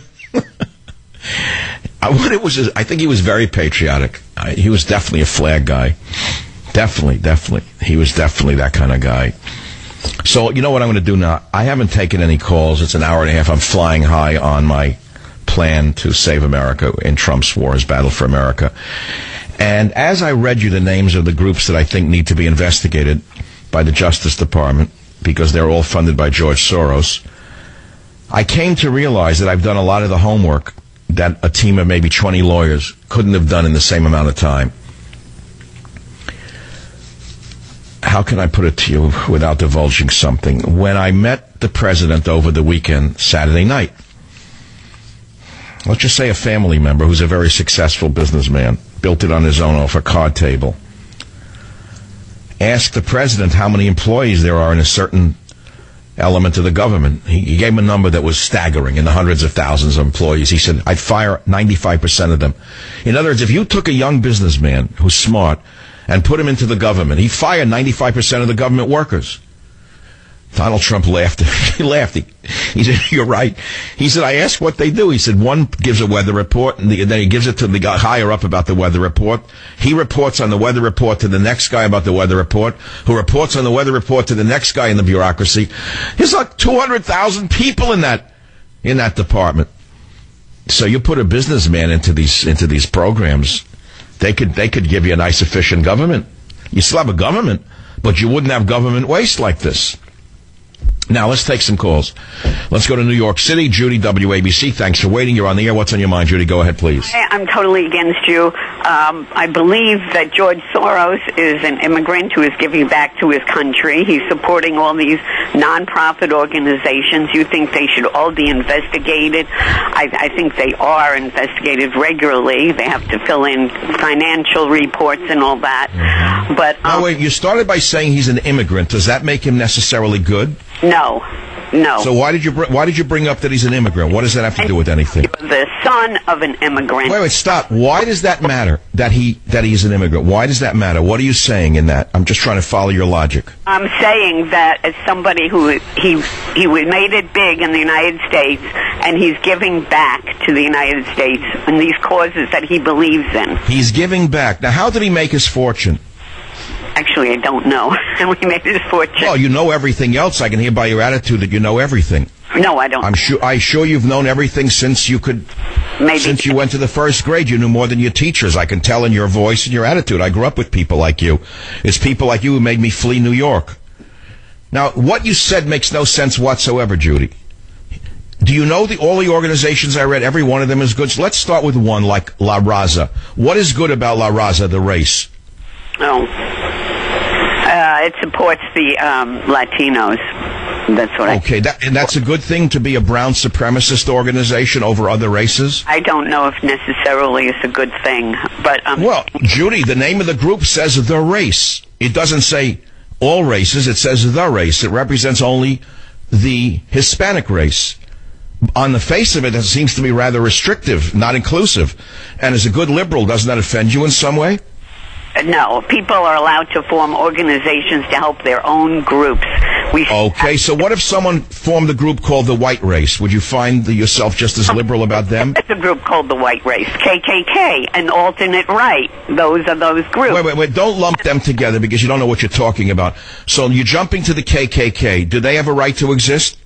What it was, I think he was very patriotic. He was definitely a flag guy. Definitely, definitely. He was definitely that kind of guy. So, you know what I'm going to do now? I haven't taken any calls. It's an hour and a half. I'm flying high on my plan to save America in Trump's war, his battle for America. And as I read you the names of the groups that I think need to be investigated by the Justice Department, because they're all funded by George Soros, I came to realize that I've done a lot of the homework that a team of maybe twenty lawyers couldn't have done in the same amount of time. How can I put it to you without divulging something? When I met the president over the weekend, Saturday night, let's just say a family member who's a very successful businessman, built it on his own off a card table, asked the president how many employees there are in a certain element of the government. He, he gave him a number that was staggering, in the hundreds of thousands of employees. He said, I'd fire ninety-five percent of them. In other words, if you took a young businessman who's smart and put him into the government, he'd fire ninety-five percent of the government workers. Donald Trump laughed. He laughed. He, he said, you're right. He said, I asked what they do. He said, one gives a weather report, and, the, and then he gives it to the guy higher up about the weather report. He reports on the weather report to the next guy about the weather report, who reports on the weather report to the next guy in the bureaucracy. There's like two hundred thousand people in that, in that department. So you put a businessman into these, into these programs, they could, they could give you a nice, efficient government. You still have a government, but you wouldn't have government waste like this. Now, let's take some calls. Let's go to New York City. Judy, W A B C, thanks for waiting. You're on the air. What's on your mind, Judy? Go ahead, please. I'm totally against you. Um, I believe that George Soros is an immigrant who is giving back to his country. He's supporting all these nonprofit organizations. You think they should all be investigated? I, I think they are investigated regularly. They have to fill in financial reports and all that. But um, now, wait, you started by saying he's an immigrant. Does that make him necessarily good? No, no. So why did you br- why did you bring up that he's an immigrant? What does that have to do with anything? The son of an immigrant. Wait, wait, stop. Why does that matter that he that he's an immigrant? Why does that matter? What are you saying in that? I'm just trying to follow your logic. I'm saying that as somebody who he he made it big in the United States, and he's giving back to the United States in these causes that he believes in. He's giving back. Now, how did he make his fortune? Actually, I don't know. We made his fortune. Well, you know everything else. I can hear by your attitude that you know everything. No, I don't. I'm sure. I'm sure you've known everything since you could. Maybe. Since you went to the first grade, you knew more than your teachers. I can tell in your voice and your attitude. I grew up with people like you. It's people like you who made me flee New York. Now, what you said makes no sense whatsoever, Judy. Do you know the, all the organizations I read? Every one of them is good. So let's start with one like La Raza. What is good about La Raza, the race? Oh. Uh, it supports the um, Latinos. That's what okay, I... that, and that's a good thing to be a brown supremacist organization over other races? I don't know if necessarily it's a good thing, but... Um, well, Judy, the name of the group says the race. It doesn't say all races, it says the race. It represents only the Hispanic race. On the face of it, it seems to be rather restrictive, not inclusive. And as a good liberal, doesn't that offend you in some way? No, people are allowed to form organizations to help their own groups. We okay, so what if someone formed a group called the White Race? Would you find yourself just as liberal about them? It's a group called the White Race. K K K, an alternate right. Those are those groups. Wait, wait, wait. Don't lump them together because you don't know what you're talking about. So you're jumping to the K K K. Do they have a right to exist?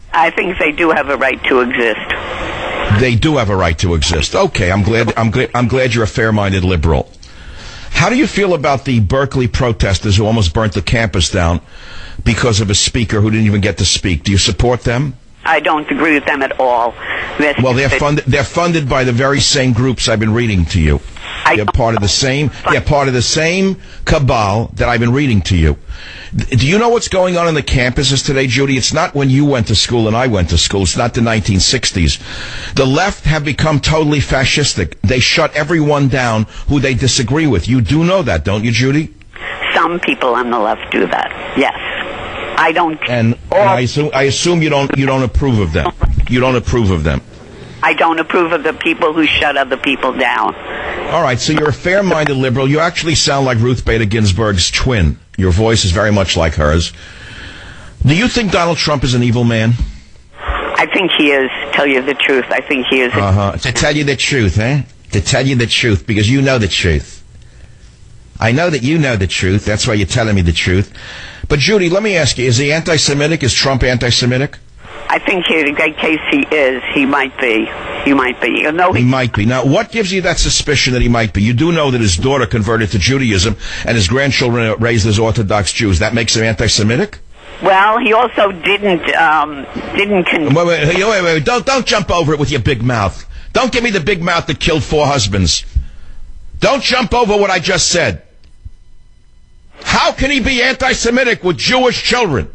I think they do have a right to exist. They do have a right to exist. Okay, I'm glad. I'm glad. I'm glad you're a fair-minded liberal. How do you feel about the Berkeley protesters who almost burnt the campus down because of a speaker who didn't even get to speak? Do you support them? I don't agree with them at all. They're well, they're funded. They're funded by the very same groups I've been reading to you. I they're part of the same. They're part of the same cabal that I've been reading to you. Do you know what's going on in the campuses today, Judy? It's not when you went to school and I went to school. It's not the nineteen sixties. The left have become totally fascistic. They shut everyone down who they disagree with. You do know that, don't you, Judy? Some people on the left do that. Yes. I don't. And, and I assume I assume you don't you don't approve of them. You don't approve of them. I don't approve of the people who shut other people down. All right, so you're a fair-minded liberal. You actually sound like Ruth Bader Ginsburg's twin. Your voice is very much like hers. Do you think Donald Trump is an evil man? I think he is. Tell you the truth, I think he is. Uh huh. To tell you the truth, eh? To tell you the truth, because you know the truth. I know that you know the truth. That's why you're telling me the truth. But, Judy, let me ask you, is he anti-Semitic? Is Trump anti-Semitic? I think in that case he is. He might be. He might be. You know, he, he might be. Now, what gives you that suspicion that he might be? You do know that his daughter converted to Judaism and his grandchildren are raised as Orthodox Jews. That makes him anti-Semitic? Well, he also didn't, um, didn't... Con- wait, wait, wait, wait. Don't, don't jump over it with your big mouth. Don't give me the big mouth that killed four husbands. Don't jump over what I just said. How can he be anti-Semitic with Jewish children?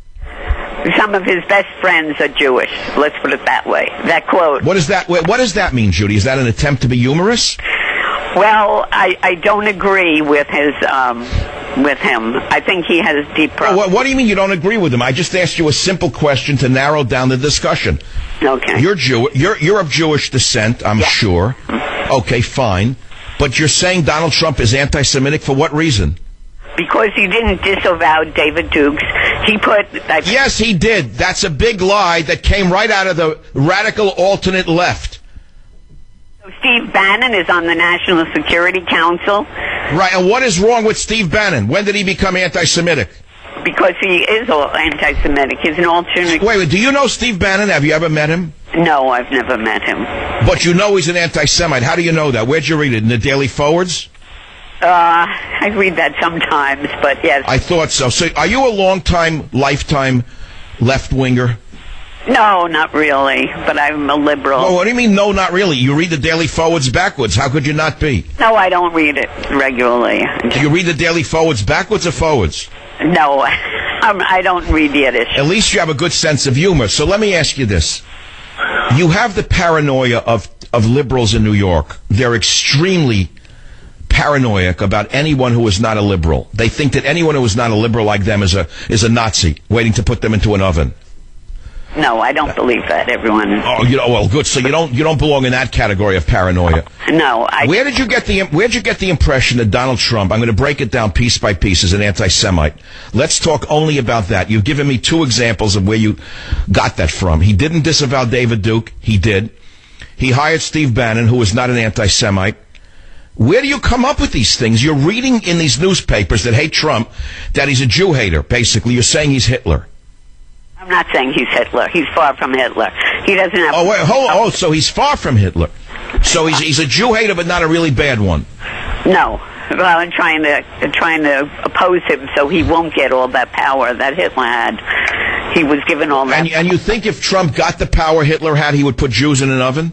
Some of his best friends are Jewish. Let's put it that way. That quote. What does that, what does that mean, Judy? Is that an attempt to be humorous? Well, I, I don't agree with his, um, with him. I think he has deep problems. What, what do you mean you don't agree with him? I just asked you a simple question to narrow down the discussion. Okay. You're Jew, you're, you're of Jewish descent, I'm yeah. sure. Okay, fine. But you're saying Donald Trump is anti-Semitic for what reason? Because he didn't disavow David Dukes. He put... I, yes, he did. That's a big lie that came right out of the radical alternate left. So Steve Bannon is on the National Security Council. Right, and what is wrong with Steve Bannon? When did he become anti-Semitic? Because he is anti-Semitic. He's an alternate... Wait, wait, do you know Steve Bannon? Have you ever met him? No, I've never met him. But you know he's an anti-Semite. How do you know that? Where'd you read it? In the Daily Forwards? Uh, I read that sometimes, but yes. I thought so. So are you a long-time, lifetime left-winger? No, not really, but I'm a liberal. Well, what do you mean, no, not really? You read the Daily Forwards backwards. How could you not be? No, I don't read it regularly. Do you read the Daily Forwards backwards or forwards? No, I'm, I don't read Yiddish. At least you have a good sense of humor. So let me ask you this. You have the paranoia of, of liberals in New York. They're extremely paranoid about anyone who is not a liberal. They think that anyone who is not a liberal like them is a is a Nazi waiting to put them into an oven. No, I don't believe that. Everyone. Oh, you know, well, good. So you don't you don't belong in that category of paranoia. No, I. Where did you get the Where did you get the impression that Donald Trump? I'm going to break it down piece by piece as an anti-Semite. Let's talk only about that. You've given me two examples of where you got that from. He didn't disavow David Duke. He did. He hired Steve Bannon, who was not an anti-Semite. Where do you come up with these things? You're reading in these newspapers that hate Trump that he's a Jew hater. Basically, you're saying he's Hitler. I'm not saying he's Hitler. He's far from Hitler. He doesn't have... Oh, wait, hold on. Oh, so he's far from Hitler. So he's he's a Jew hater, but not a really bad one. No. Well, I'm trying to trying to oppose him so he won't get all that power that Hitler had. He was given all that... And, and you think if Trump got the power Hitler had, he would put Jews in an oven?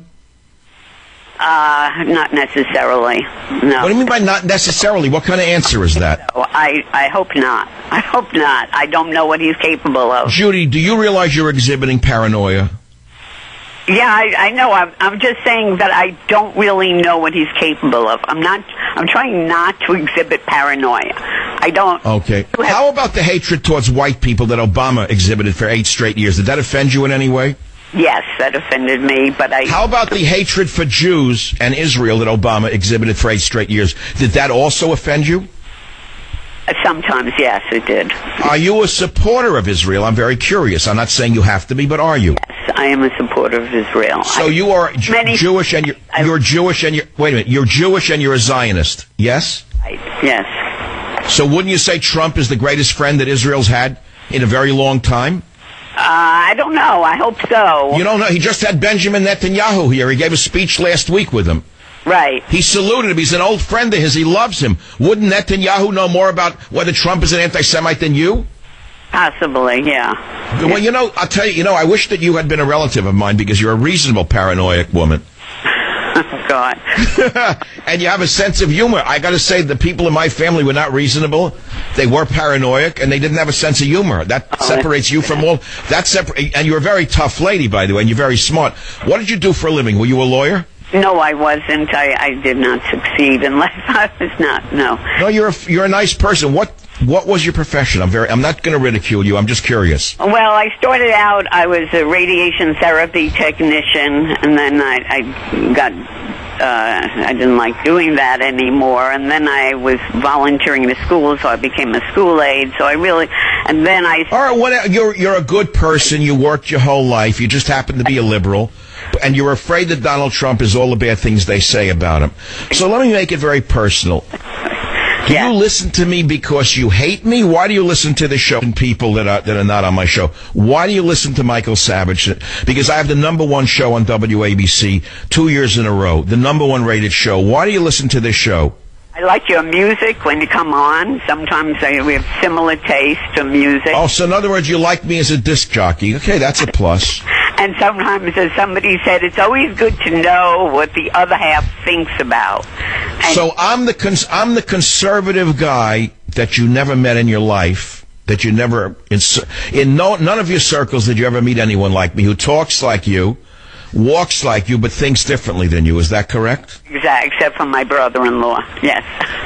Uh, not necessarily. No. What do you mean by not necessarily? What kind of answer is that? So I, I hope not. I hope not. I don't know what he's capable of. Judy, do you realize you're exhibiting paranoia? Yeah, I, I know. I'm, I'm just saying that I don't really know what he's capable of. I'm not. I'm trying not to exhibit paranoia. I don't. Okay. How about the hatred towards white people that Obama exhibited for eight straight years? Did that offend you in any way? Yes, that offended me, but I... How about the hatred for Jews and Israel that Obama exhibited for eight straight years? Did that also offend you? Sometimes, yes, it did. Are you a supporter of Israel? I'm very curious. I'm not saying you have to be, but are you? Yes, I am a supporter of Israel. So I, you are J- many, Jewish and you're, I, you're Jewish and you're... Wait a minute. You're Jewish and you're a Zionist, yes? Right, yes. So wouldn't you say Trump is the greatest friend that Israel's had in a very long time? Uh, I don't know. I hope so. You don't know? He just had Benjamin Netanyahu here. He gave a speech last week with him. Right. He saluted him. He's an old friend of his. He loves him. Wouldn't Netanyahu know more about whether Trump is an anti-Semite than you? Possibly, yeah. Well, you know, I'll tell you, you know, I wish that you had been a relative of mine because you're a reasonable paranoid woman. Oh, God. And you have a sense of humor. I got to say, the people in my family were not reasonable. They were paranoid, and they didn't have a sense of humor. That oh, separates you from all. That separ- And you're a very tough lady, by the way, and you're very smart. What did you do for a living? Were you a lawyer? No, I wasn't. I, I did not succeed in life. I was not. No. No, you're a, you're a nice person. What what was your profession? I'm very. I'm not going to ridicule you. I'm just curious. Well, I started out. I was a radiation therapy technician, and then I, I got. Uh, I didn't like doing that anymore, and then I was volunteering to school, so I became a school aide. So I really, and then I. All right, what, you're you're a good person. You worked your whole life. You just happen to be a liberal. And you're afraid that Donald Trump is all the bad things they say about him. So let me make it very personal. Do yeah. you listen to me because you hate me? Why do you listen to the show and people that are, that are not on my show? Why do you listen to Michael Savage? Because I have the number one show on W A B C two years in a row. The number one rated show. Why do you listen to this show? I like your music when you come on. Sometimes I, we have similar taste to music. Oh, so in other words, you like me as a disc jockey. Okay, that's a plus. And sometimes, as somebody said, it's always good to know what the other half thinks about. And so I'm the cons- I'm the conservative guy that you never met in your life, that you never, in, in no, none of your circles did you ever meet anyone like me who talks like you, walks like you, but thinks differently than you. Is that correct? Exactly, except for my brother-in-law, yes.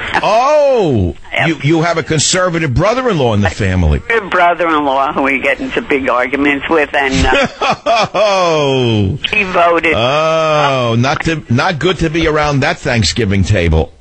Oh, yep. you you have a conservative brother-in-law in the family. A brother-in-law who we get into big arguments with, and uh, oh, he voted. Oh, not to, not good to be around that Thanksgiving table.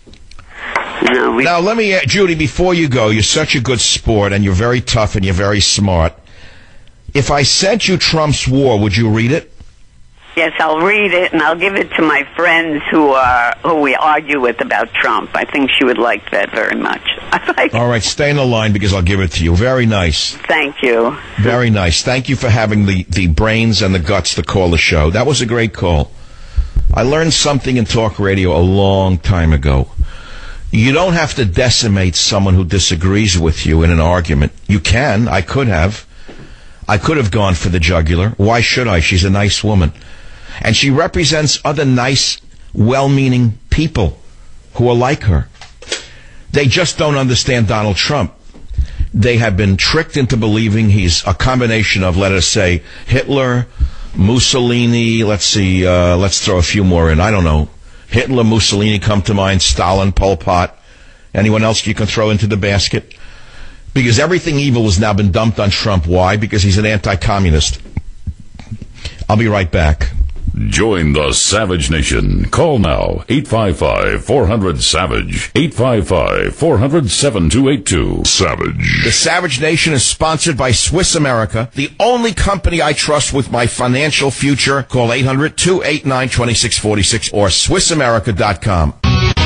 No, we, now, let me, uh, Judy, before you go, you're such a good sport, and you're very tough, and you're very smart. If I sent you Trump's War, would you read it? Yes, I'll read it, and I'll give it to my friends who are who we argue with about Trump. I think she would like that very much. All right, stay in the line because I'll give it to you. Very nice. Thank you. Very nice. Thank you for having the, the brains and the guts to call the show. That was a great call. I learned something in talk radio a long time ago. You don't have to decimate someone who disagrees with you in an argument. You can. I could have. I could have gone for the jugular. Why should I? She's a nice woman. And she represents other nice, well-meaning people who are like her. They just don't understand Donald Trump. They have been tricked into believing he's a combination of, let us say, Hitler, Mussolini, let's see, uh, let's throw a few more in. I don't know. Hitler, Mussolini come to mind, Stalin, Pol Pot. Anyone else you can throw into the basket? Because everything evil has now been dumped on Trump. Why? Because he's an anti-communist. I'll be right back. Join the Savage Nation. Call now, eight five five, four hundred, SAVAGE, eight five five, four hundred, seven two eight two. Savage. The Savage Nation is sponsored by Swiss America, the only company I trust with my financial future. Call eight hundred, two eight nine, two six four six or Swiss America dot com.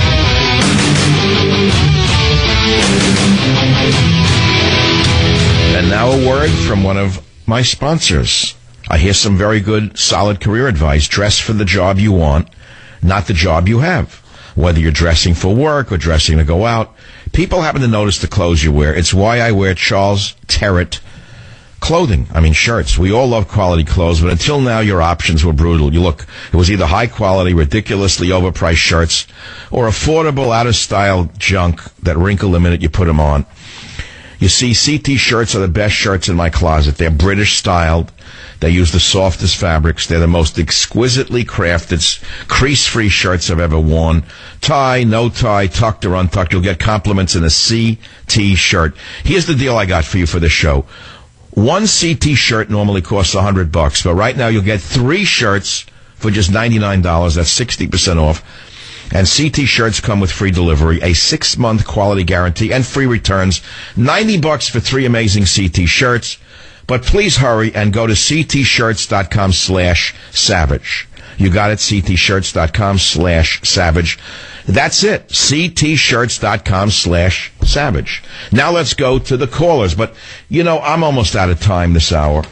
And now a word from one of my sponsors. I hear some very good, solid career advice. Dress for the job you want, not the job you have. Whether you're dressing for work or dressing to go out, people happen to notice the clothes you wear. It's why I wear Charles Terrett clothing. I mean, shirts. We all love quality clothes, but until now, your options were brutal. You look, it was either high quality, ridiculously overpriced shirts, or affordable, out-of-style junk that wrinkle the minute you put them on. You see, C T shirts are the best shirts in my closet. They're British styled. They use the softest fabrics. They're the most exquisitely crafted, crease-free shirts I've ever worn. Tie, no tie, tucked or untucked. You'll get compliments in a C T shirt. Here's the deal I got for you for this show. One C T shirt normally costs a hundred bucks, but right now you'll get three shirts for just ninety-nine dollars. That's sixty percent off. And C T shirts come with free delivery, a six-month quality guarantee, and free returns. ninety bucks for three amazing C T shirts. But please hurry and go to ctshirts.com slash savage. You got it, ctshirts.com slash savage. That's it, ctshirts.com slash savage. Now let's go to the callers. But, you know, I'm almost out of time this hour.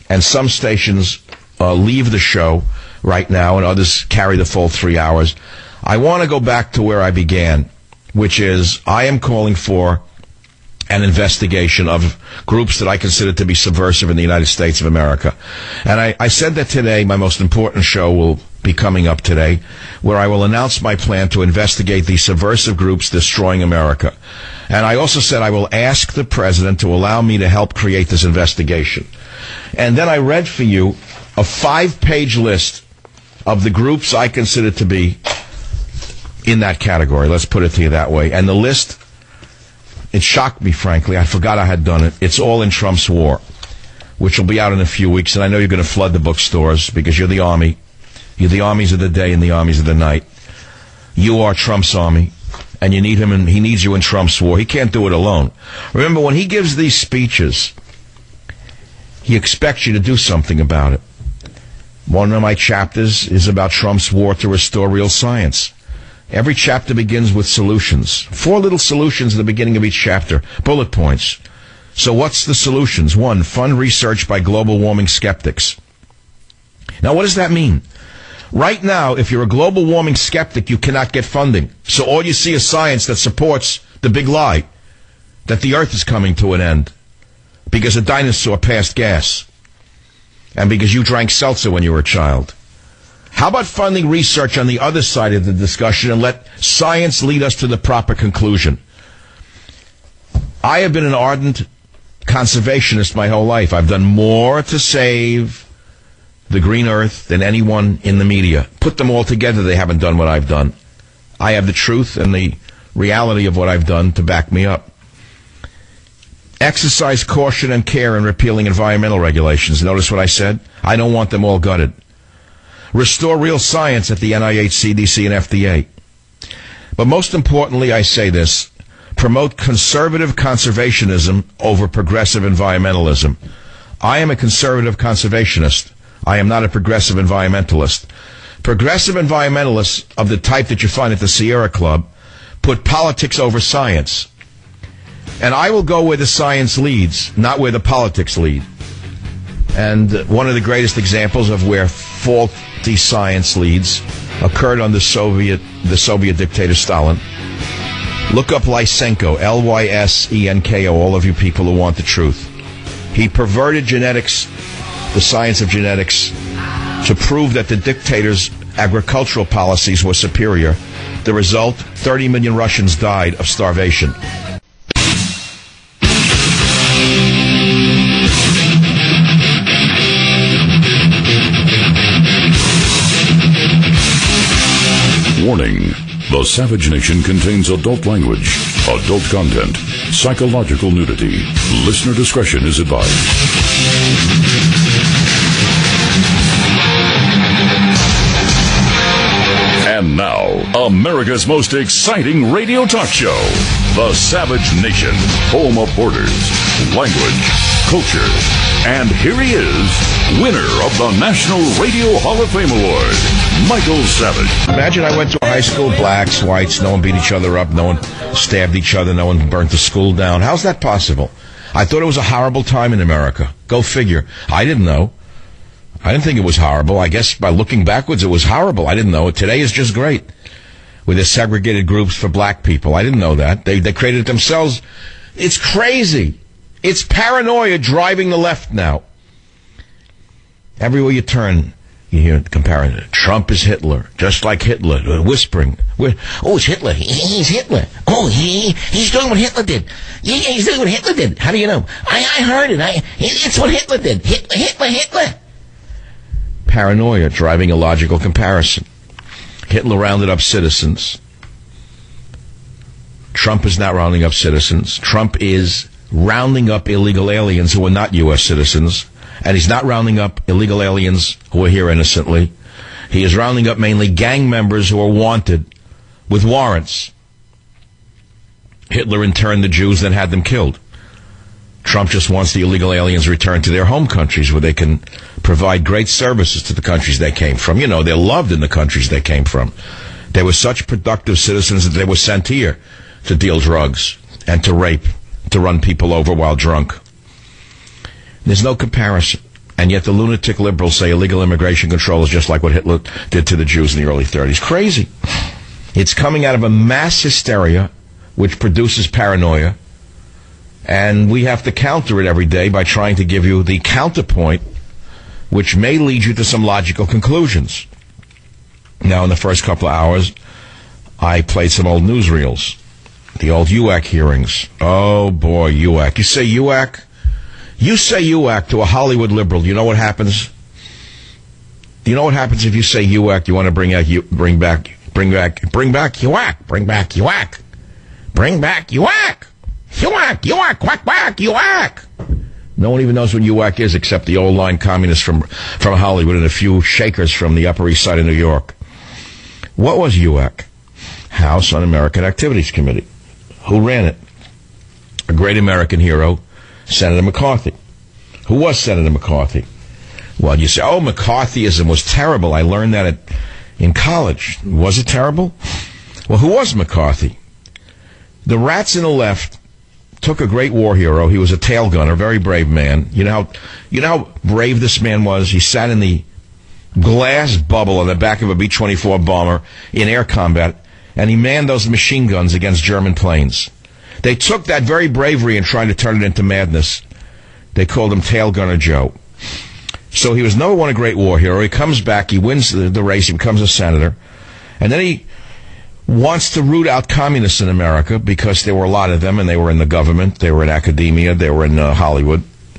and some stations uh, leave the show right now, and others carry the full three hours. I want to go back to where I began, which is I am calling for an investigation of groups that I consider to be subversive in the United States of America. And I, I said that today my most important show will be coming up today, where I will announce my plan to investigate these subversive groups destroying America. And I also said I will ask the president to allow me to help create this investigation. And then I read for you a five-page list of the groups I consider to be in that category. Let's put it to you that way. And the list, it shocked me, frankly. I forgot I had done it. It's all in Trump's War, which will be out in a few weeks. And I know you're going to flood the bookstores because you're the army. You're the armies of the day and the armies of the night. You are Trump's army, and you need him, and he needs you in Trump's war. He can't do it alone. Remember, when he gives these speeches, he expects you to do something about it. One of my chapters is about Trump's war to restore real science. Every chapter begins with solutions. Four little solutions at the beginning of each chapter. Bullet points. So what's the solutions? One, fund research by global warming skeptics. Now, what does that mean? Right now, if you're a global warming skeptic, you cannot get funding. So all you see is science that supports the big lie that the earth is coming to an end because a dinosaur passed gas and because you drank seltzer when you were a child. How about funding research on the other side of the discussion and let science lead us to the proper conclusion? I have been an ardent conservationist my whole life. I've done more to save the green earth than anyone in the media. Put them all together, they haven't done what I've done. I have the truth and the reality of what I've done to back me up. Exercise caution and care in repealing environmental regulations. Notice what I said? I don't want them all gutted. Restore real science at the N I H, C D C, and F D A. But most importantly, I say this, promote conservative conservationism over progressive environmentalism. I am a conservative conservationist. I am not a progressive environmentalist. Progressive environmentalists of the type that you find at the Sierra Club put politics over science. And I will go where the science leads, not where the politics lead. And one of the greatest examples of where faulty science leads occurred under Soviet, the Soviet dictator Stalin. Look up Lysenko, L Y S E N K O, all of you people who want the truth. He perverted genetics, the science of genetics, to prove that the dictator's agricultural policies were superior. The result, thirty million Russians died of starvation. Warning. The Savage Nation contains adult language, adult content, psychological nudity. Listener discretion is advised. And now, America's most exciting radio talk show, The Savage Nation, home of borders, language, culture. And here he is, winner of the National Radio Hall of Fame Award, Michael Savage. Imagine I went to a high school, blacks, whites, no one beat each other up, no one stabbed each other, no one burnt the school down. How's that possible? I thought it was a horrible time in America. Go figure. I didn't know. I didn't think it was horrible. I guess by looking backwards, it was horrible. I didn't know. Today is just great. With the segregated groups for black people. I didn't know that. They, they created it themselves. It's crazy. It's paranoia driving the left now. Everywhere you turn, you hear the comparison. Trump is Hitler, just like Hitler, whispering. Oh, it's Hitler. He's Hitler. Oh, he he's doing what Hitler did. Yeah, he's doing what Hitler did. How do you know? I, I heard it. I, it's what Hitler did. Hitler, Hitler, Hitler. Paranoia driving a logical comparison. Hitler rounded up citizens. Trump is not rounding up citizens. Trump is rounding up illegal aliens who are not U S citizens. And he's not rounding up illegal aliens who are here innocently. He is rounding up mainly gang members who are wanted with warrants. Hitler interned the Jews, then had them killed. Trump just wants the illegal aliens returned to their home countries where they can provide great services to the countries they came from. You know, they're loved in the countries they came from. They were such productive citizens that they were sent here to deal drugs and to rape, to run people over while drunk. There's no comparison. And yet the lunatic liberals say illegal immigration control is just like what Hitler did to the Jews in the early thirties. Crazy. It's coming out of a mass hysteria, which produces paranoia. And we have to counter it every day by trying to give you the counterpoint, which may lead you to some logical conclusions. Now, in the first couple of hours, I played some old newsreels. The old U A C hearings. Oh, boy, U A C. You say U A C? You say U A C to a Hollywood liberal. Do you know what happens? Do you know what happens if you say U A C? You want to bring back, bring back, bring back, bring back U A C. Bring back U A C. Bring back U A C. U A C, U A C, quack, quack, U A C. No one even knows what U A C is except the old line communists from, from Hollywood and a few shakers from the Upper East Side of New York. What was U A C? House Un-American Activities Committee. Who ran it? A great American hero, Senator McCarthy. Who was Senator McCarthy? Well, you say, oh, McCarthyism was terrible. I learned that at, in college. Was it terrible? Well, who was McCarthy? The rats in the left took a great war hero. He was a tail gunner, a very brave man. You know how, you know how brave this man was? He sat in the glass bubble on the back of a B twenty-four bomber in air combat, and he manned those machine guns against German planes. They took that very bravery and tried to turn it into madness. They called him Tail Gunner Joe. So he was number one, a great war hero. He comes back, he wins the, the race, he becomes a senator, and then he wants to root out communists in America because there were a lot of them, and they were in the government, they were in academia, they were in uh, Hollywood.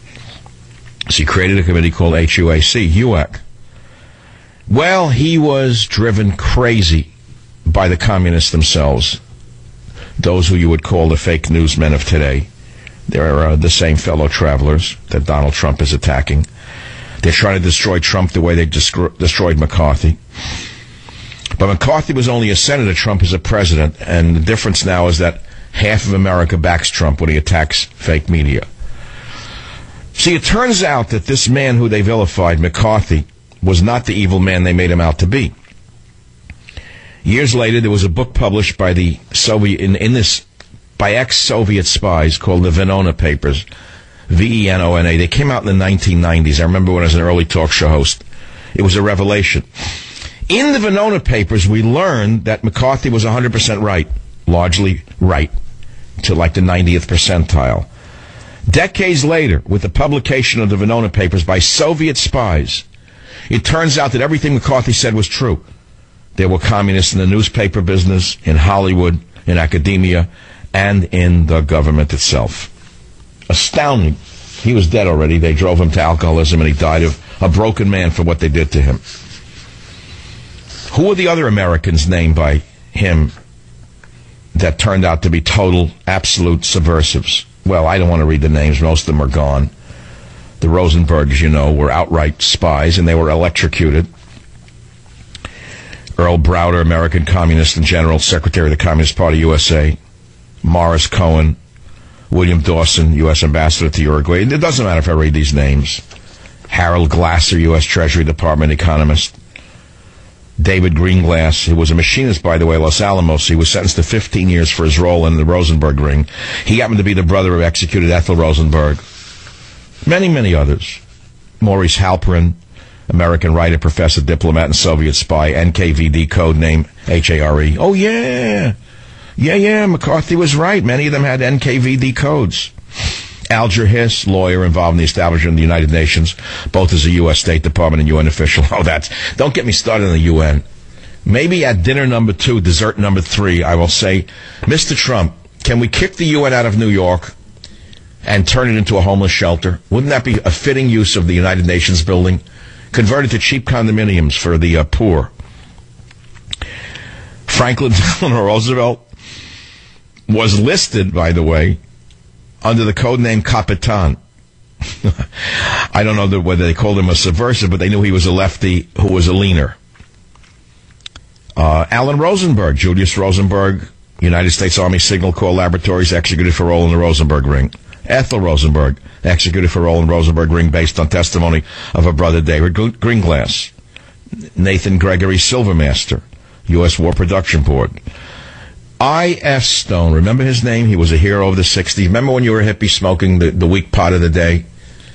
So he created a committee called H U A C, U A C. Well, he was driven crazy by the communists themselves, those who you would call the fake newsmen of today. They're uh, the same fellow travelers that Donald Trump is attacking. They're trying to destroy Trump the way they destro- destroyed McCarthy. But McCarthy was only a senator. Trump is a president. And the difference now is that half of America backs Trump when he attacks fake media. See, it turns out that this man who they vilified, McCarthy, was not the evil man they made him out to be. Years later, there was a book published by the Soviet, in, in this, by ex-Soviet spies called the Venona Papers, V E N O N A. They came out in the nineteen nineties. I remember when I was an early talk show host. It was a revelation. In the Venona Papers, we learned that McCarthy was one hundred percent right, largely right, to like the ninetieth percentile. Decades later, with the publication of the Venona Papers by Soviet spies, it turns out that everything McCarthy said was true. There were communists in the newspaper business, in Hollywood, in academia, and in the government itself. Astounding. He was dead already. They drove him to alcoholism, and he died of a broken man for what they did to him. Who were the other Americans named by him that turned out to be total, absolute subversives? Well, I don't want to read the names. Most of them are gone. The Rosenbergs, you know, were outright spies, and they were electrocuted. Earl Browder, American Communist and General Secretary of the Communist Party, U S A. Morris Cohen. William Dawson, U S Ambassador to Uruguay. It doesn't matter if I read these names. Harold Glasser, U S Treasury Department economist. David Greenglass, who was a machinist, by the way, Los Alamos. He was sentenced to fifteen years for his role in the Rosenberg ring. He happened to be the brother of executed Ethel Rosenberg. Many, many others. Maurice Halperin, American writer, professor, diplomat, and Soviet spy, N K V D code name, H A R E. Oh, yeah. Yeah, yeah, McCarthy was right. Many of them had N K V D codes. Alger Hiss, lawyer involved in the establishment of the United Nations, both as a U S State Department and U N official. Oh, that's, don't get me started on the U N. Maybe at dinner number two, dessert number three, I will say, Mister Trump, can we kick the U N out of New York and turn it into a homeless shelter? Wouldn't that be a fitting use of the United Nations building? Converted to cheap condominiums for the uh, poor. Franklin Delano Roosevelt was listed, by the way, under the code name Capitan. I don't know whether they called him a subversive, but they knew he was a lefty who was a leaner. Uh, Alan Rosenberg, Julius Rosenberg, United States Army Signal Corps Laboratories, executed for role in the Rosenberg ring. Ethel Rosenberg, executed for role in Rosenberg ring based on testimony of her brother David Greenglass. Nathan Gregory Silvermaster, U S War Production Board. I F Stone, remember his name? He was a hero of the sixties. Remember when you were a hippie smoking the, the weak pot of the day?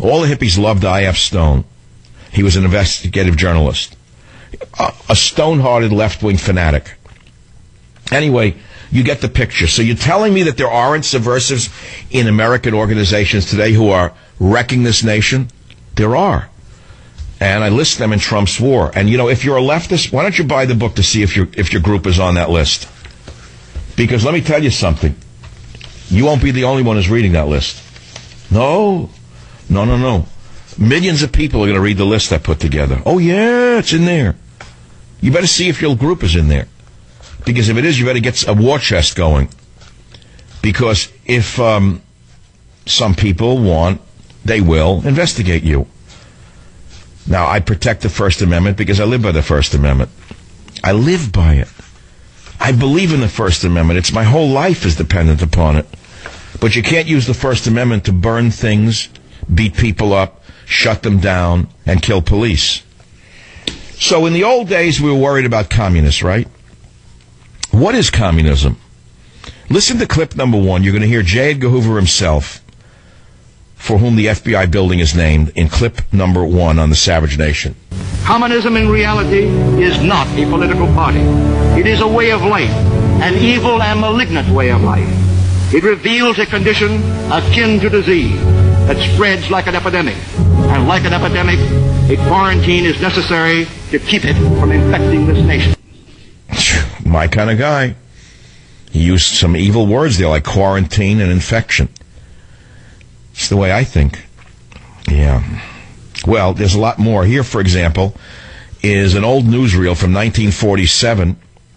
All the hippies loved I F Stone. He was an investigative journalist. A, a stone-hearted left-wing fanatic. Anyway, you get the picture. So you're telling me that there aren't subversives in American organizations today who are wrecking this nation? There are. And I list them in Trump's war. And, you know, if you're a leftist, why don't you buy the book to see if your if your group is on that list? Because let me tell you something. You won't be the only one who's reading that list. No. No, no, no. Millions of people are going to read the list I put together. Oh, yeah, it's in there. You better see if your group is in there. Because if it is, you better get a war chest going. Because if um, some people want, they will investigate you. Now, I protect the First Amendment because I live by the First Amendment. I live by it. I believe in the First Amendment. It's my whole life is dependent upon it. But you can't use the First Amendment to burn things, beat people up, shut them down, and kill police. So in the old days, we were worried about communists, right? What is communism? Listen to clip number one. You're going to hear J. Edgar Hoover himself, for whom the F B I building is named, in clip number one on the Savage Nation. Communism in reality is not a political party. It is a way of life, an evil and malignant way of life. It reveals a condition akin to disease that spreads like an epidemic. And like an epidemic, a quarantine is necessary to keep it from infecting this nation. My kind of guy. He used some evil words there, like quarantine and infection. It's the way I think. Yeah. Well, there's a lot more. Here, for example, is an old newsreel from nineteen forty-seven.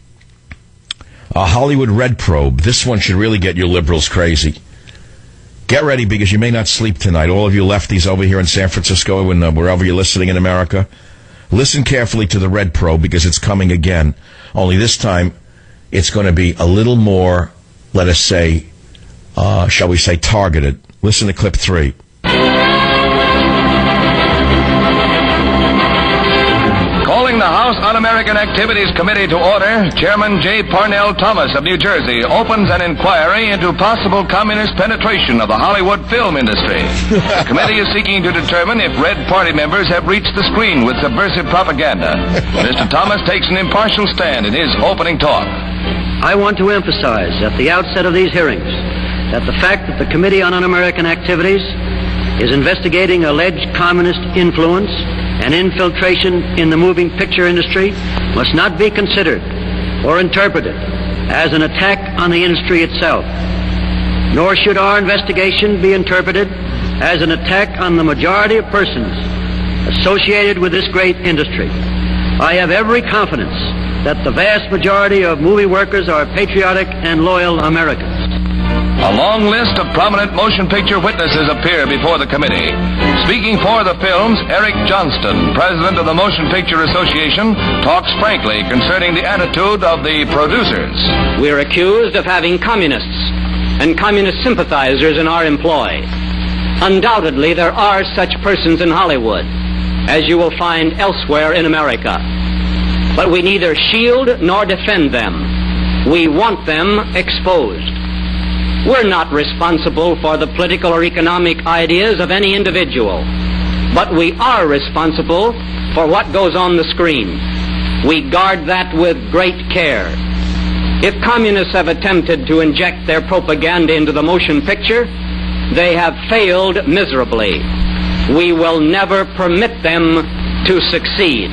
A Hollywood Red Probe. This one should really get you liberals crazy. Get ready, because you may not sleep tonight. All of you lefties over here in San Francisco and uh, wherever you're listening in America, listen carefully to the Red Probe, because it's coming again. Only this time, it's going to be a little more, let us say, uh, shall we say, targeted. Listen to clip three. Calling the House Un-American Activities Committee to order, Chairman J. Parnell Thomas of New Jersey opens an inquiry into possible communist penetration of the Hollywood film industry. The committee is seeking to determine if Red Party members have reached the screen with subversive propaganda. Mister Thomas takes an impartial stand in his opening talk. I want to emphasize at the outset of these hearings that the fact that the Committee on Un-American Activities is investigating alleged communist influence and infiltration in the moving picture industry must not be considered or interpreted as an attack on the industry itself. Nor should our investigation be interpreted as an attack on the majority of persons associated with this great industry. I have every confidence that the vast majority of movie workers are patriotic and loyal Americans. A long list of prominent motion picture witnesses appear before the committee. Speaking for the films, Eric Johnston, president of the Motion Picture Association, talks frankly concerning the attitude of the producers. We're accused of having communists and communist sympathizers in our employ. Undoubtedly, there are such persons in Hollywood, as you will find elsewhere in America. But we neither shield nor defend them. We want them exposed. We're not responsible for the political or economic ideas of any individual, but we are responsible for what goes on the screen. We guard that with great care. If communists have attempted to inject their propaganda into the motion picture, they have failed miserably. We will never permit them to succeed.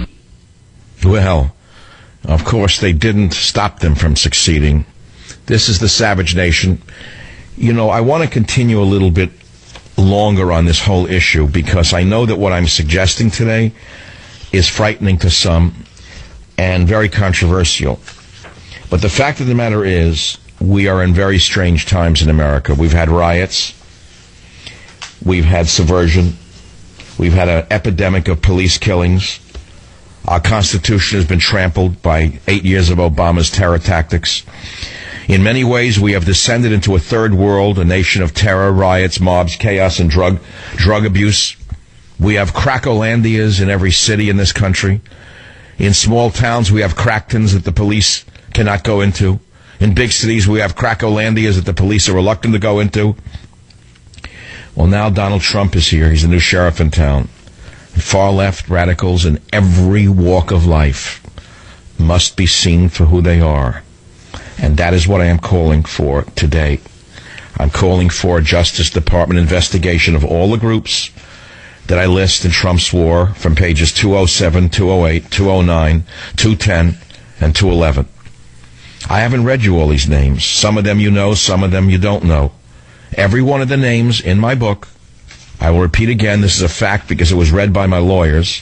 Well, of course, they didn't stop them from succeeding. This is the Savage Nation. You know, I want to continue a little bit longer on this whole issue, because I know that what I'm suggesting today is frightening to some and very controversial. But the fact of the matter is, we are in very strange times in America. We've had riots. We've had subversion. We've had an epidemic of police killings. Our Constitution has been trampled by eight years of Obama's terror tactics. In many ways, we have descended into a third world, a nation of terror, riots, mobs, chaos, and drug drug abuse. We have crack-olandias in every city in this country. In small towns, we have crack-tons that the police cannot go into. In big cities, we have crack-olandias that the police are reluctant to go into. Well, now Donald Trump is here. He's the new sheriff in town. Far-left radicals in every walk of life must be seen for who they are. And that is what I am calling for today. I'm calling for a Justice Department investigation of all the groups that I list in Trump's war from pages two oh seven, two oh eight, two oh nine, two ten, and two eleven. I haven't read you all these names. Some of them you know, some of them you don't know. Every one of the names in my book, I will repeat again, this is a fact because it was read by my lawyers.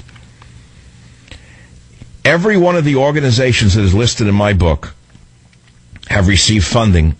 Every one of the organizations that is listed in my book have received funding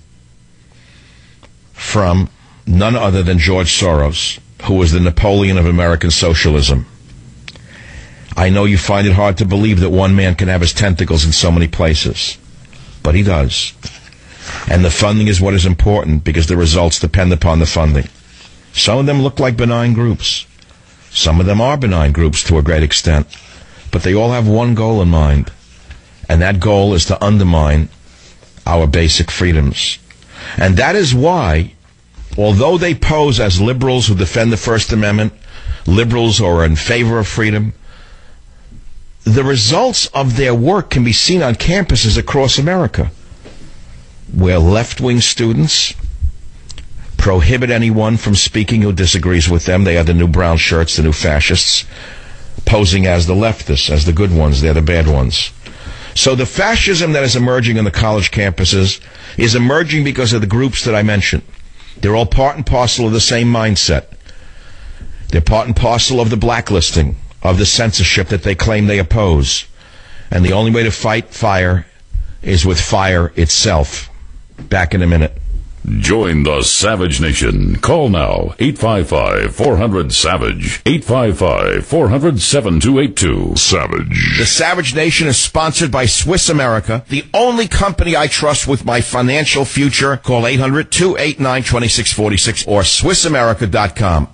from none other than George Soros, who was the Napoleon of American socialism. I know you find it hard to believe that one man can have his tentacles in so many places, but he does. And the funding is what is important because the results depend upon the funding. Some of them look like benign groups. Some of them are benign groups to a great extent. But they all have one goal in mind, and that goal is to undermine our basic freedoms. And that is why, although they pose as liberals who defend the First Amendment, liberals who are in favor of freedom, the results of their work can be seen on campuses across America, where left-wing students prohibit anyone from speaking who disagrees with them. They are the new brown shirts, the new fascists, posing as the leftists, as the good ones. They're the bad ones. So the fascism that is emerging on the college campuses is emerging because of the groups that I mentioned. They're all part and parcel of the same mindset. They're part and parcel of the blacklisting, of the censorship that they claim they oppose. And the only way to fight fire is with fire itself. Back in a minute. Join the Savage Nation. Call now, eight five five, four hundred, SAVAGE, eight five five, four hundred, seven two eight two. Savage. The Savage Nation is sponsored by Swiss America, the only company I trust with my financial future. Call eight hundred, two eight nine, two six four six or Swiss America dot com.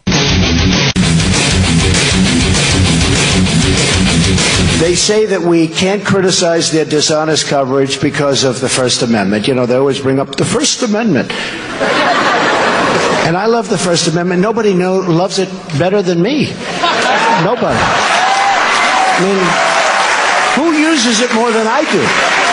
They say that we can't criticize their dishonest coverage because of the First Amendment. You know, they always bring up the First Amendment. And I love the First Amendment. Nobody know, loves it better than me. Nobody. I mean, who uses it more than I do?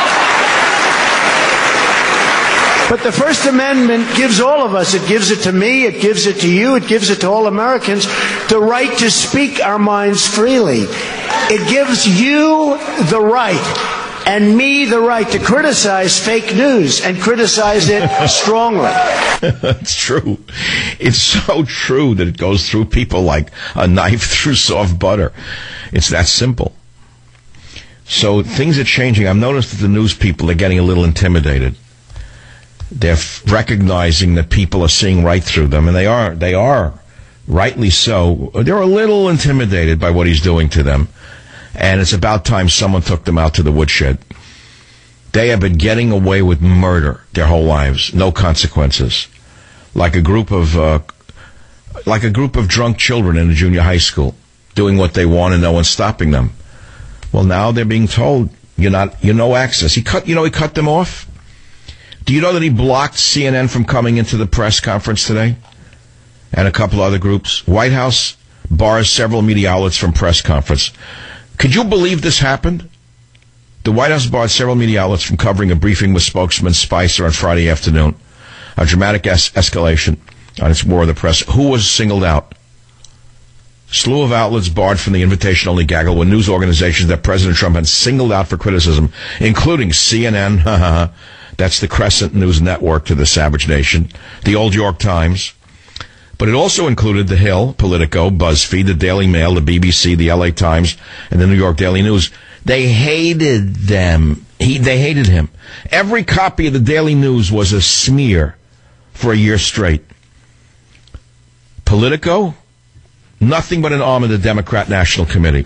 But the First Amendment gives all of us, it gives it to me, it gives it to you, it gives it to all Americans, the right to speak our minds freely. It gives you the right and me the right to criticize fake news and criticize it strongly. That's true. It's so true that it goes through people like a knife through soft butter. It's that simple. So things are changing. I've noticed that the news people are getting a little intimidated. They're f- recognizing that people are seeing right through them, and they are, they are, rightly so. They're a little intimidated by what he's doing to them, and it's about time someone took them out to the woodshed. They have been getting away with murder their whole lives, no consequences, like a group of, uh, like a group of drunk children in a junior high school, doing what they want and no one's stopping them. Well, now they're being told you're not, you're no access. He cut, you know, he cut them off. Do you know that he blocked C N N from coming into the press conference today? And a couple other groups. White House bars several media outlets from press conference. Could you believe this happened? The White House barred several media outlets from covering a briefing with spokesman Spicer on Friday afternoon. A dramatic es- escalation on its war of the press. Who was singled out? Slew of outlets barred from the invitation-only gaggle were news organizations that President Trump had singled out for criticism, including C N N, that's the Crescent News Network to the Savage Nation, the Old York Times. But it also included The Hill, Politico, BuzzFeed, the Daily Mail, the B B C, the L A Times, and the New York Daily News. They hated them. He, they hated him. Every copy of the Daily News was a smear for a year straight. Politico, nothing but an arm of the Democrat National Committee.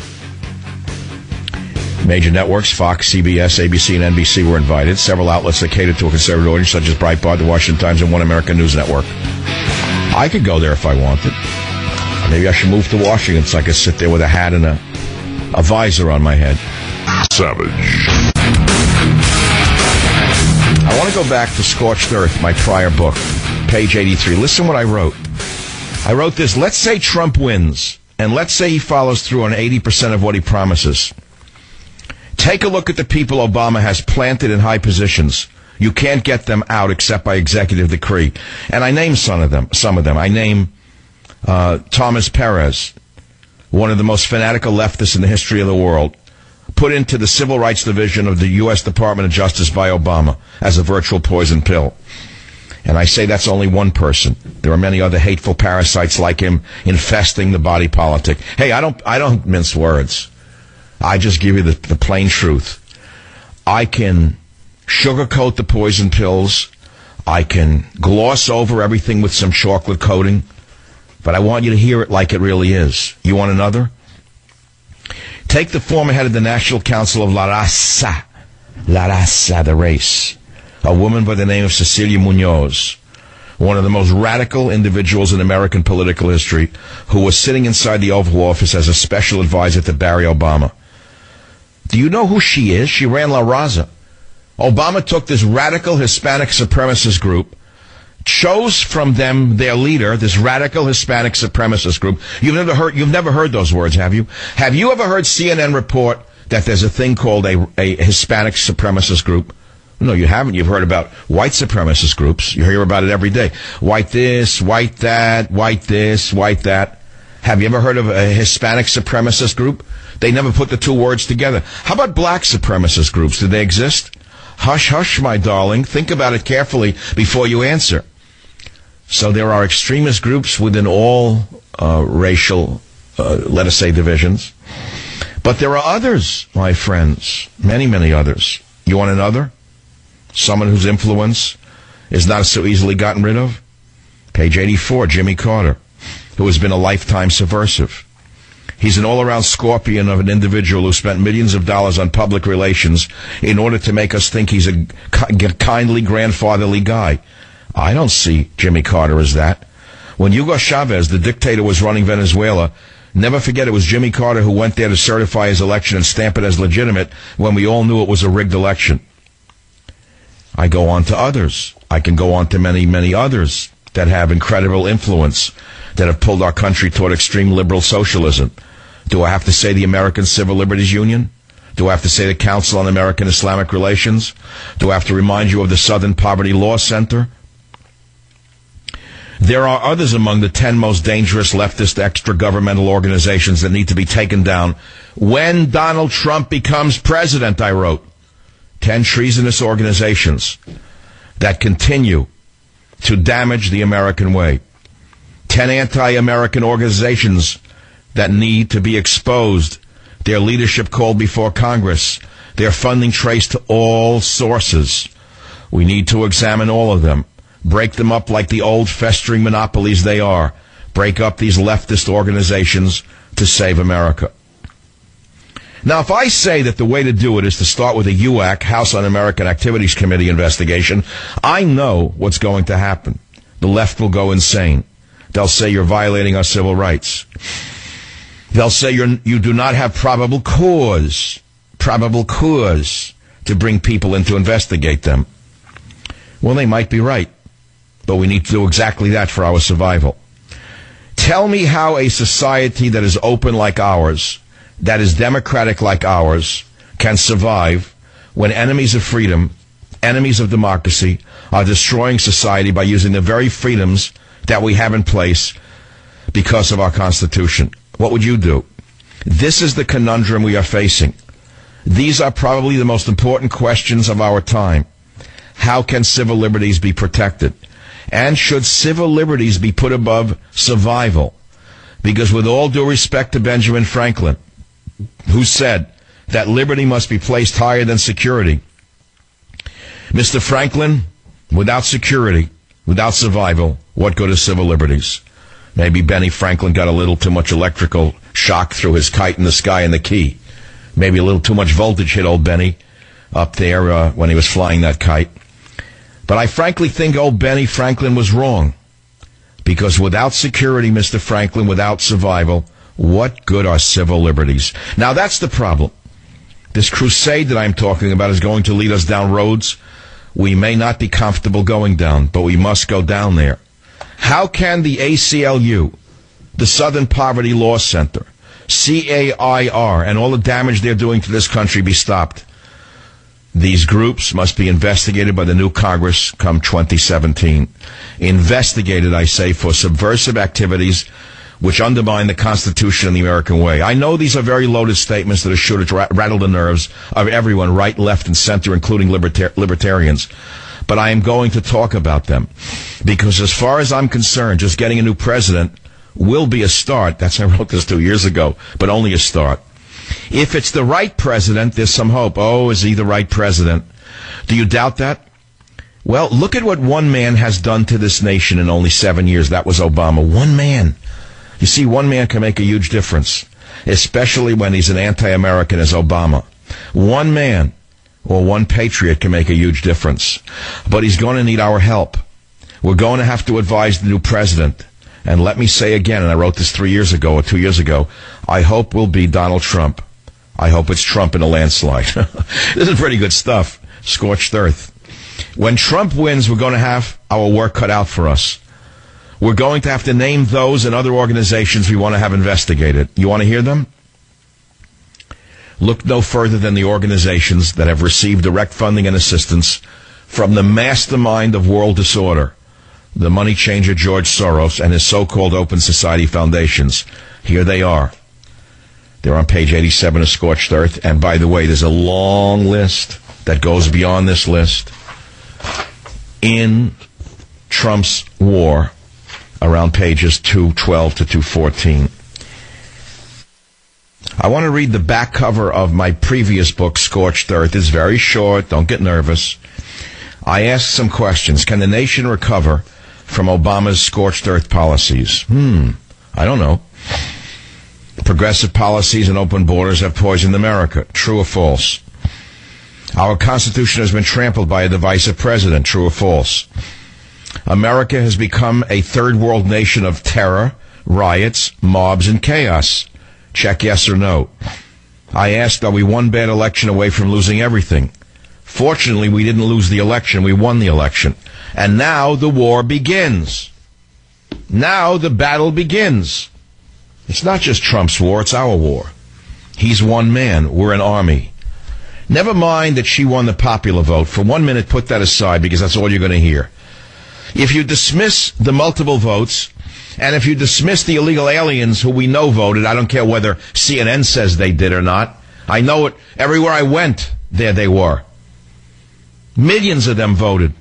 Major networks, Fox, C B S, A B C, and N B C were invited. Several outlets that catered to a conservative audience, such as Breitbart, The Washington Times, and One American News Network. I could go there if I wanted. Maybe I should move to Washington so I could sit there with a hat and a, a visor on my head. Savage. I want to go back to Scorched Earth, my prior book, page eighty-three. Listen what I wrote. I wrote this. Let's say Trump wins, and let's say he follows through on eighty percent of what he promises. Take a look at the people Obama has planted in high positions. You can't get them out except by executive decree. And I name some of them. Some of them. I name uh, Thomas Perez, one of the most fanatical leftists in the history of the world, put into the Civil Rights Division of the U S Department of Justice by Obama as a virtual poison pill. And I say that's only one person. There are many other hateful parasites like him infesting the body politic. Hey, I don't, I don't mince words. I just give you the, the plain truth. I can sugarcoat the poison pills. I can gloss over everything with some chocolate coating. But I want you to hear it like it really is. You want another? Take the former head of the National Council of La Raza. La Raza, the race. A woman by the name of Cecilia Munoz. One of the most radical individuals in American political history, who was sitting inside the Oval Office as a special advisor to Barry Obama. Do you know who she is? She ran La Raza. Obama took this radical Hispanic supremacist group, chose from them their leader, this radical Hispanic supremacist group. You've never heard, you've never heard those words, have you? Have you ever heard C N N report that there's a thing called a, a Hispanic supremacist group? No, you haven't. You've heard about white supremacist groups. You hear about it every day. White this, white that, white this, white that. Have you ever heard of a Hispanic supremacist group? They never put the two words together. How about black supremacist groups? Do they exist? Hush, hush, my darling. Think about it carefully before you answer. So there are extremist groups within all uh, racial, uh, let us say, divisions. But there are others, my friends. Many, many others. You want another? Someone whose influence is not so easily gotten rid of? Page eighty-four, Jimmy Carter, who has been a lifetime subversive. He's an all-around scorpion of an individual who spent millions of dollars on public relations in order to make us think he's a kindly, grandfatherly guy. I don't see Jimmy Carter as that. When Hugo Chavez, the dictator, was running Venezuela, never forget it was Jimmy Carter who went there to certify his election and stamp it as legitimate when we all knew it was a rigged election. I go on to others. I can go on to many, many others that have incredible influence, that have pulled our country toward extreme liberal socialism. Do I have to say the American Civil Liberties Union? Do I have to say the Council on American Islamic Relations? Do I have to remind you of the Southern Poverty Law Center? There are others among the ten most dangerous leftist extra-governmental organizations that need to be taken down when Donald Trump becomes president, I wrote. Ten treasonous organizations that continue to damage the American way. Ten anti-American organizations that need to be exposed, their leadership called before Congress, their funding traced to all sources. We need to examine all of them, break them up like the old festering monopolies they are, break up these leftist organizations to save America. Now, if I say that the way to do it is to start with a U A C, House Un-American Activities Committee investigation, I know what's going to happen. The left will go insane. They'll say you're violating our civil rights. They'll say you're, you do not have probable cause, probable cause to bring people in to investigate them. Well, they might be right, but we need to do exactly that for our survival. Tell me how a society that is open like ours, that is democratic like ours, can survive when enemies of freedom, enemies of democracy, are destroying society by using the very freedoms that we have in place because of our Constitution. What would you do? This is the conundrum we are facing. These are probably the most important questions of our time. How can civil liberties be protected? And should civil liberties be put above survival? Because with all due respect to Benjamin Franklin, who said that liberty must be placed higher than security, Mister Franklin, without security, without survival, what good is civil liberties? Maybe Benny Franklin got a little too much electrical shock through his kite in the sky in the key. Maybe a little too much voltage hit old Benny up there uh, when he was flying that kite. But I frankly think old Benny Franklin was wrong. Because without security, Mister Franklin, without survival, what good are civil liberties? Now that's the problem. This crusade that I'm talking about is going to lead us down roads we may not be comfortable going down, but we must go down there. How can the A C L U, the Southern Poverty Law Center, C A I R, and all the damage they're doing to this country be stopped? These groups must be investigated by the new Congress come twenty seventeen. Investigated, I say, for subversive activities which undermine the Constitution and the American way. I know these are very loaded statements that are sure to rattle the nerves of everyone, right, left, and center, including libertar- libertarians. But I am going to talk about them. Because as far as I'm concerned, just getting a new president will be a start. That's I wrote this two years ago, but only a start. If it's the right president, there's some hope. Oh, is he the right president? Do you doubt that? Well, look at what one man has done to this nation in only seven years. That was Obama. One man. You see, one man can make a huge difference, especially when he's an anti-American as Obama. One man or one patriot can make a huge difference. But he's going to need our help. We're going to have to advise the new president. And let me say again, and I wrote this three years ago or two years ago, I hope will be Donald Trump. I hope it's Trump in a landslide. This is pretty good stuff. Scorched earth. When Trump wins, we're going to have our work cut out for us. We're going to have to name those and other organizations we want to have investigated. You want to hear them? Look no further than the organizations that have received direct funding and assistance from the mastermind of world disorder, the money changer George Soros and his so-called Open Society foundations. Here they are. They're on page eighty-seven of Scorched Earth. And by the way, there's a long list that goes beyond this list. In Trump's war, around pages two twelve to two fourteen. I want to read the back cover of my previous book, Scorched Earth. It's very short. Don't get nervous. I ask some questions. Can the nation recover from Obama's scorched earth policies? Hmm, I don't know. Progressive policies and open borders have poisoned America. True or false? Our Constitution has been trampled by a divisive president. True or false? America has become a third world nation of terror, riots, mobs, and chaos. Check yes or no. I asked, are we one bad election away from losing everything? Fortunately, we didn't lose the election. We won the election. And now the war begins. Now the battle begins. It's not just Trump's war, it's our war. He's one man. We're an army. Never mind that she won the popular vote. For one minute, put that aside because that's all you're going to hear. If you dismiss the multiple votes, and if you dismiss the illegal aliens who we know voted, I don't care whether C N N says they did or not. I know it. Everywhere I went, there they were. Millions of them voted.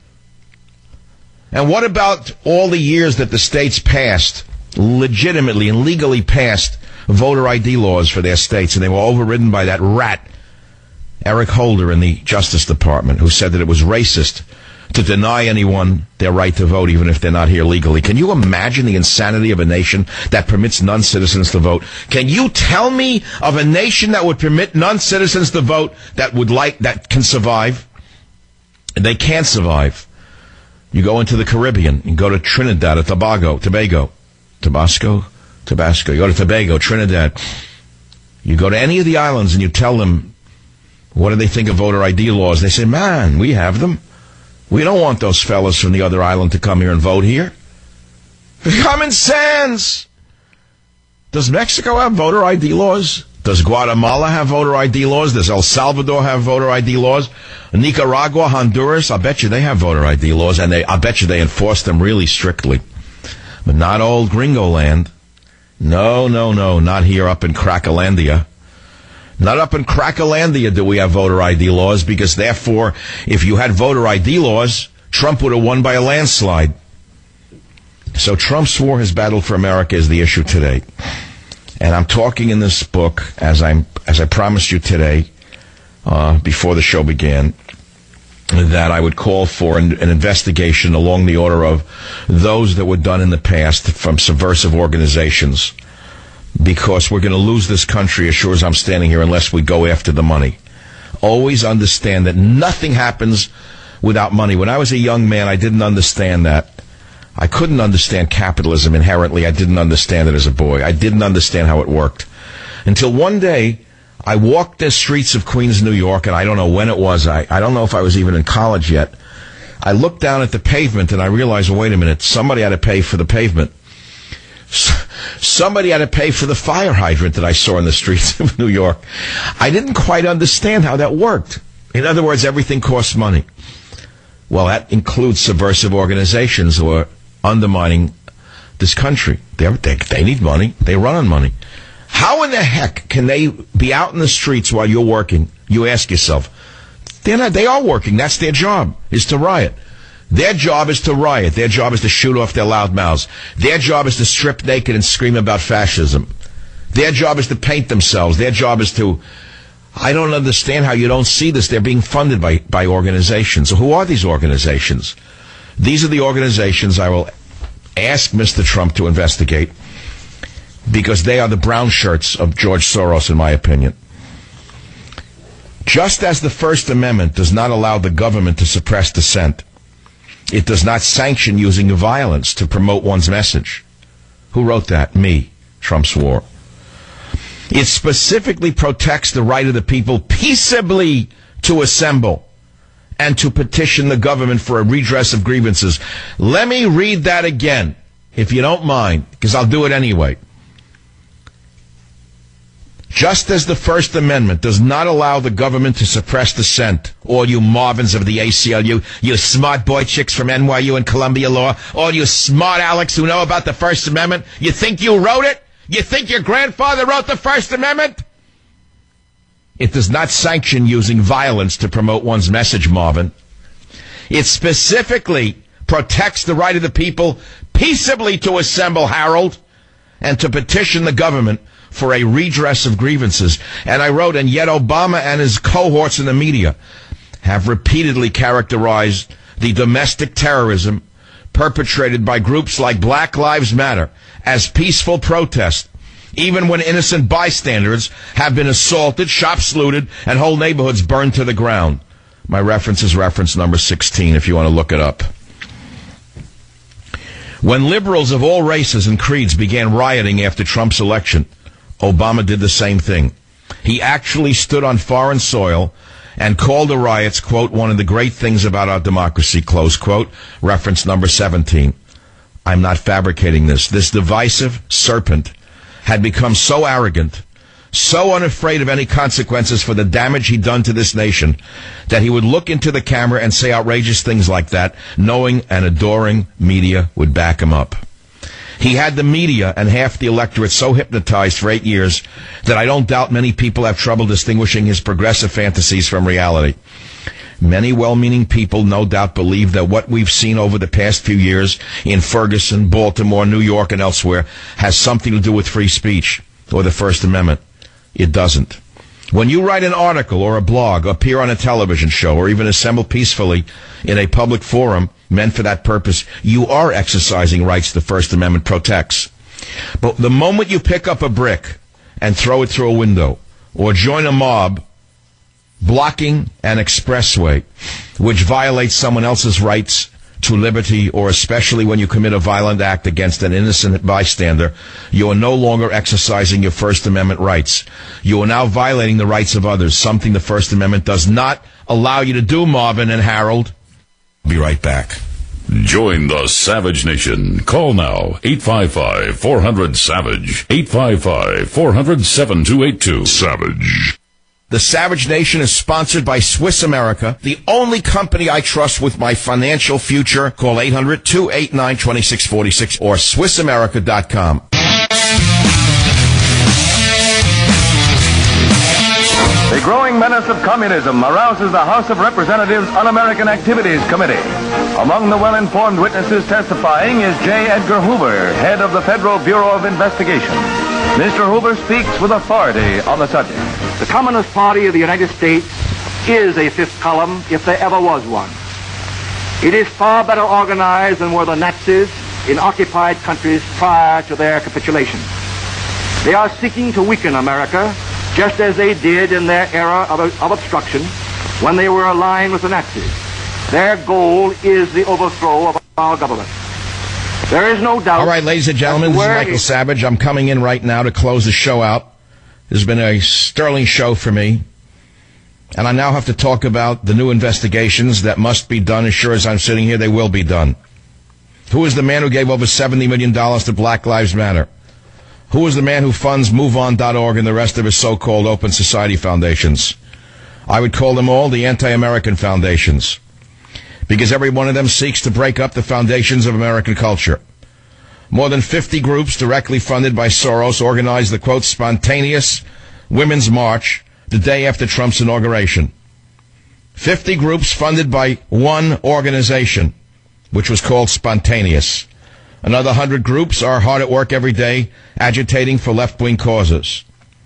And what about all the years that the states passed, legitimately and legally passed, voter I D laws for their states, and they were overridden by that rat, Eric Holder in the Justice Department, who said that it was racist to deny anyone their right to vote, even if they're not here legally. Can you imagine the insanity of a nation that permits non-citizens to vote? Can you tell me of a nation that would permit non-citizens to vote that would like, that can survive? They can't survive. You go into the Caribbean, you go to Trinidad or Tobago, Tobago, Tabasco, Tabasco. You go to Tobago, Trinidad. You go to any of the islands and you tell them, what do they think of voter I D laws? They say, man, we have them. We don't want those fellas from the other island to come here and vote here. Common sense. Does Mexico have voter I D laws? Does Guatemala have voter I D laws? Does El Salvador have voter I D laws? Nicaragua, Honduras, I bet you they have voter I D laws, and they, I bet you they enforce them really strictly. But not old Gringo land. No, no, no, not here up in Crackalandia. Not up in Crackalandia do we have voter I D laws, because therefore, if you had voter I D laws, Trump would have won by a landslide. So Trump's war, his battle for America, is the issue today. And I'm talking in this book, as I'm as I promised you today, uh, before the show began, that I would call for an, an investigation along the order of those that were done in the past from subversive organizations, because we're going to lose this country as sure as I'm standing here unless we go after the money. Always understand that nothing happens without money. When I was a young man, I didn't understand that. I couldn't understand capitalism inherently. I didn't understand it as a boy. I didn't understand how it worked. Until one day, I walked the streets of Queens, New York, and I don't know when it was. I, I don't know if I was even in college yet. I looked down at the pavement and I realized, well, wait a minute, somebody had to pay for the pavement. Somebody had to pay for the fire hydrant that I saw in the streets of New York. I didn't quite understand how that worked. In other words, everything costs money. Well, that includes subversive organizations who are undermining this country. They're, they they need money. They run on money. How in the heck can they be out in the streets while you're working? You ask yourself. They're not, they are working. That's their job, is to riot. Their job is to riot. Their job is to shoot off their loud mouths. Their job is to strip naked and scream about fascism. Their job is to paint themselves. Their job is to... I don't understand how you don't see this. They're being funded by, by organizations. So who are these organizations? These are the organizations I will ask Mister Trump to investigate, because they are the brown shirts of George Soros, in my opinion. Just as the First Amendment does not allow the government to suppress dissent, it does not sanction using violence to promote one's message. Who wrote that? Me. Trump swore. It specifically protects the right of the people peaceably to assemble and to petition the government for a redress of grievances. Let me read that again, if you don't mind, because I'll do it anyway. Just as the First Amendment does not allow the government to suppress dissent, all you Marvins of the A C L U, you smart boy chicks from N Y U and Columbia Law, all you smart Alex who know about the First Amendment, you think you wrote it? You think your grandfather wrote the First Amendment? It does not sanction using violence to promote one's message, Marvin. It specifically protects the right of the people peaceably to assemble, Harold, and to petition the government for a redress of grievances. And I wrote, and yet Obama and his cohorts in the media have repeatedly characterized the domestic terrorism perpetrated by groups like Black Lives Matter as peaceful protest, even when innocent bystanders have been assaulted, shops looted, and whole neighborhoods burned to the ground. My reference is reference number sixteen, if you want to look it up. When liberals of all races and creeds began rioting after Trump's election, Obama did the same thing. He actually stood on foreign soil and called the riots, quote, one of the great things about our democracy, close quote, reference number seventeen. I'm not fabricating this. This divisive serpent had become so arrogant, so unafraid of any consequences for the damage he'd done to this nation, that he would look into the camera and say outrageous things like that, knowing an adoring media would back him up. He had the media and half the electorate so hypnotized for eight years that I don't doubt many people have trouble distinguishing his progressive fantasies from reality. Many well-meaning people no doubt believe that what we've seen over the past few years in Ferguson, Baltimore, New York, and elsewhere has something to do with free speech or the First Amendment. It doesn't. When you write an article or a blog, appear on a television show, or even assemble peacefully in a public forum meant for that purpose, you are exercising rights the First Amendment protects. But the moment you pick up a brick and throw it through a window, or join a mob blocking an expressway, which violates someone else's rights to liberty, or especially when you commit a violent act against an innocent bystander, you are no longer exercising your First Amendment rights. You are now violating the rights of others, something the First Amendment does not allow you to do, Marvin and Harold. Be right back. Join the Savage Nation. Call now, eight five five, four hundred, SAVAGE, eight five five, four hundred, seven two eight two. Savage. The Savage Nation is sponsored by Swiss America, the only company I trust with my financial future. Call eight hundred, two eight nine, two six four six or Swiss America dot com. The growing menace of communism arouses the House of Representatives Un-American Activities Committee. Among the well-informed witnesses testifying is J. Edgar Hoover, head of the Federal Bureau of Investigation. Mister Hoover speaks with authority on the subject. The Communist Party of the United States is a fifth column, if there ever was one. It is far better organized than were the Nazis in occupied countries prior to their capitulation. They are seeking to weaken America, just as they did in their era of, of obstruction when they were aligned with the Nazis. Their goal is the overthrow of our government. There is no doubt... All right, ladies and gentlemen, this is Michael Savage. I'm coming in right now to close the show out. This has been a sterling show for me. And I now have to talk about the new investigations that must be done. As sure as I'm sitting here, they will be done. Who is the man who gave over seventy million dollars to Black Lives Matter? Who is the man who funds move on dot org and the rest of his so-called open society foundations? I would call them all the anti-American foundations, because every one of them seeks to break up the foundations of American culture. More than fifty groups directly funded by Soros organized the, quote, spontaneous Women's March the day after Trump's inauguration. fifty groups funded by one organization, which was called Spontaneous. Another one hundred groups are hard at work every day agitating for left-wing causes.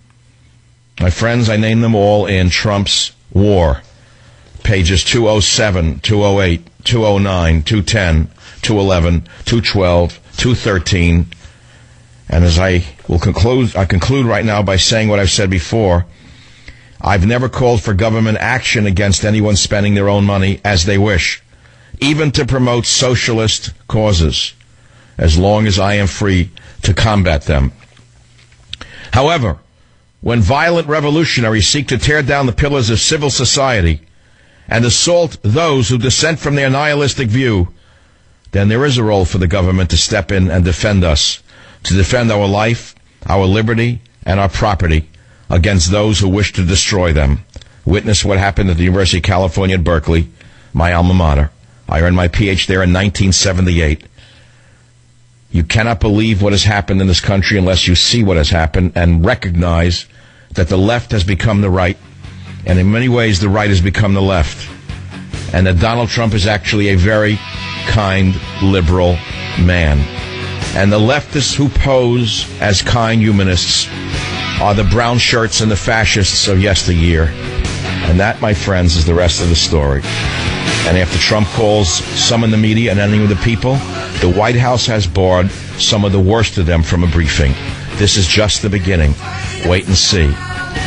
My friends, I name them all in Trump's war. Pages two oh seven, two oh eight, two oh nine, two ten, two eleven, two twelve, two thirteen. And as I will conclude, I conclude right now by saying what I've said before. I've never called for government action against anyone spending their own money as they wish, even to promote socialist causes, as long as I am free to combat them. However, when violent revolutionaries seek to tear down the pillars of civil society and assault those who dissent from their nihilistic view, then there is a role for the government to step in and defend us, to defend our life, our liberty, and our property against those who wish to destroy them. Witness what happened at the University of California at Berkeley, my alma mater. I earned my P H there in nineteen seventy-eight. You cannot believe what has happened in this country unless you see what has happened and recognize that the left has become the right, and in many ways the right has become the left, and that Donald Trump is actually a very kind, liberal man. And the leftists who pose as kind humanists are the brown shirts and the fascists of yesteryear. And that, my friends, is the rest of the story. And after Trump calls some in the media an enemy of the people, the White House has barred some of the worst of them from a briefing. This is just the beginning. Wait and see.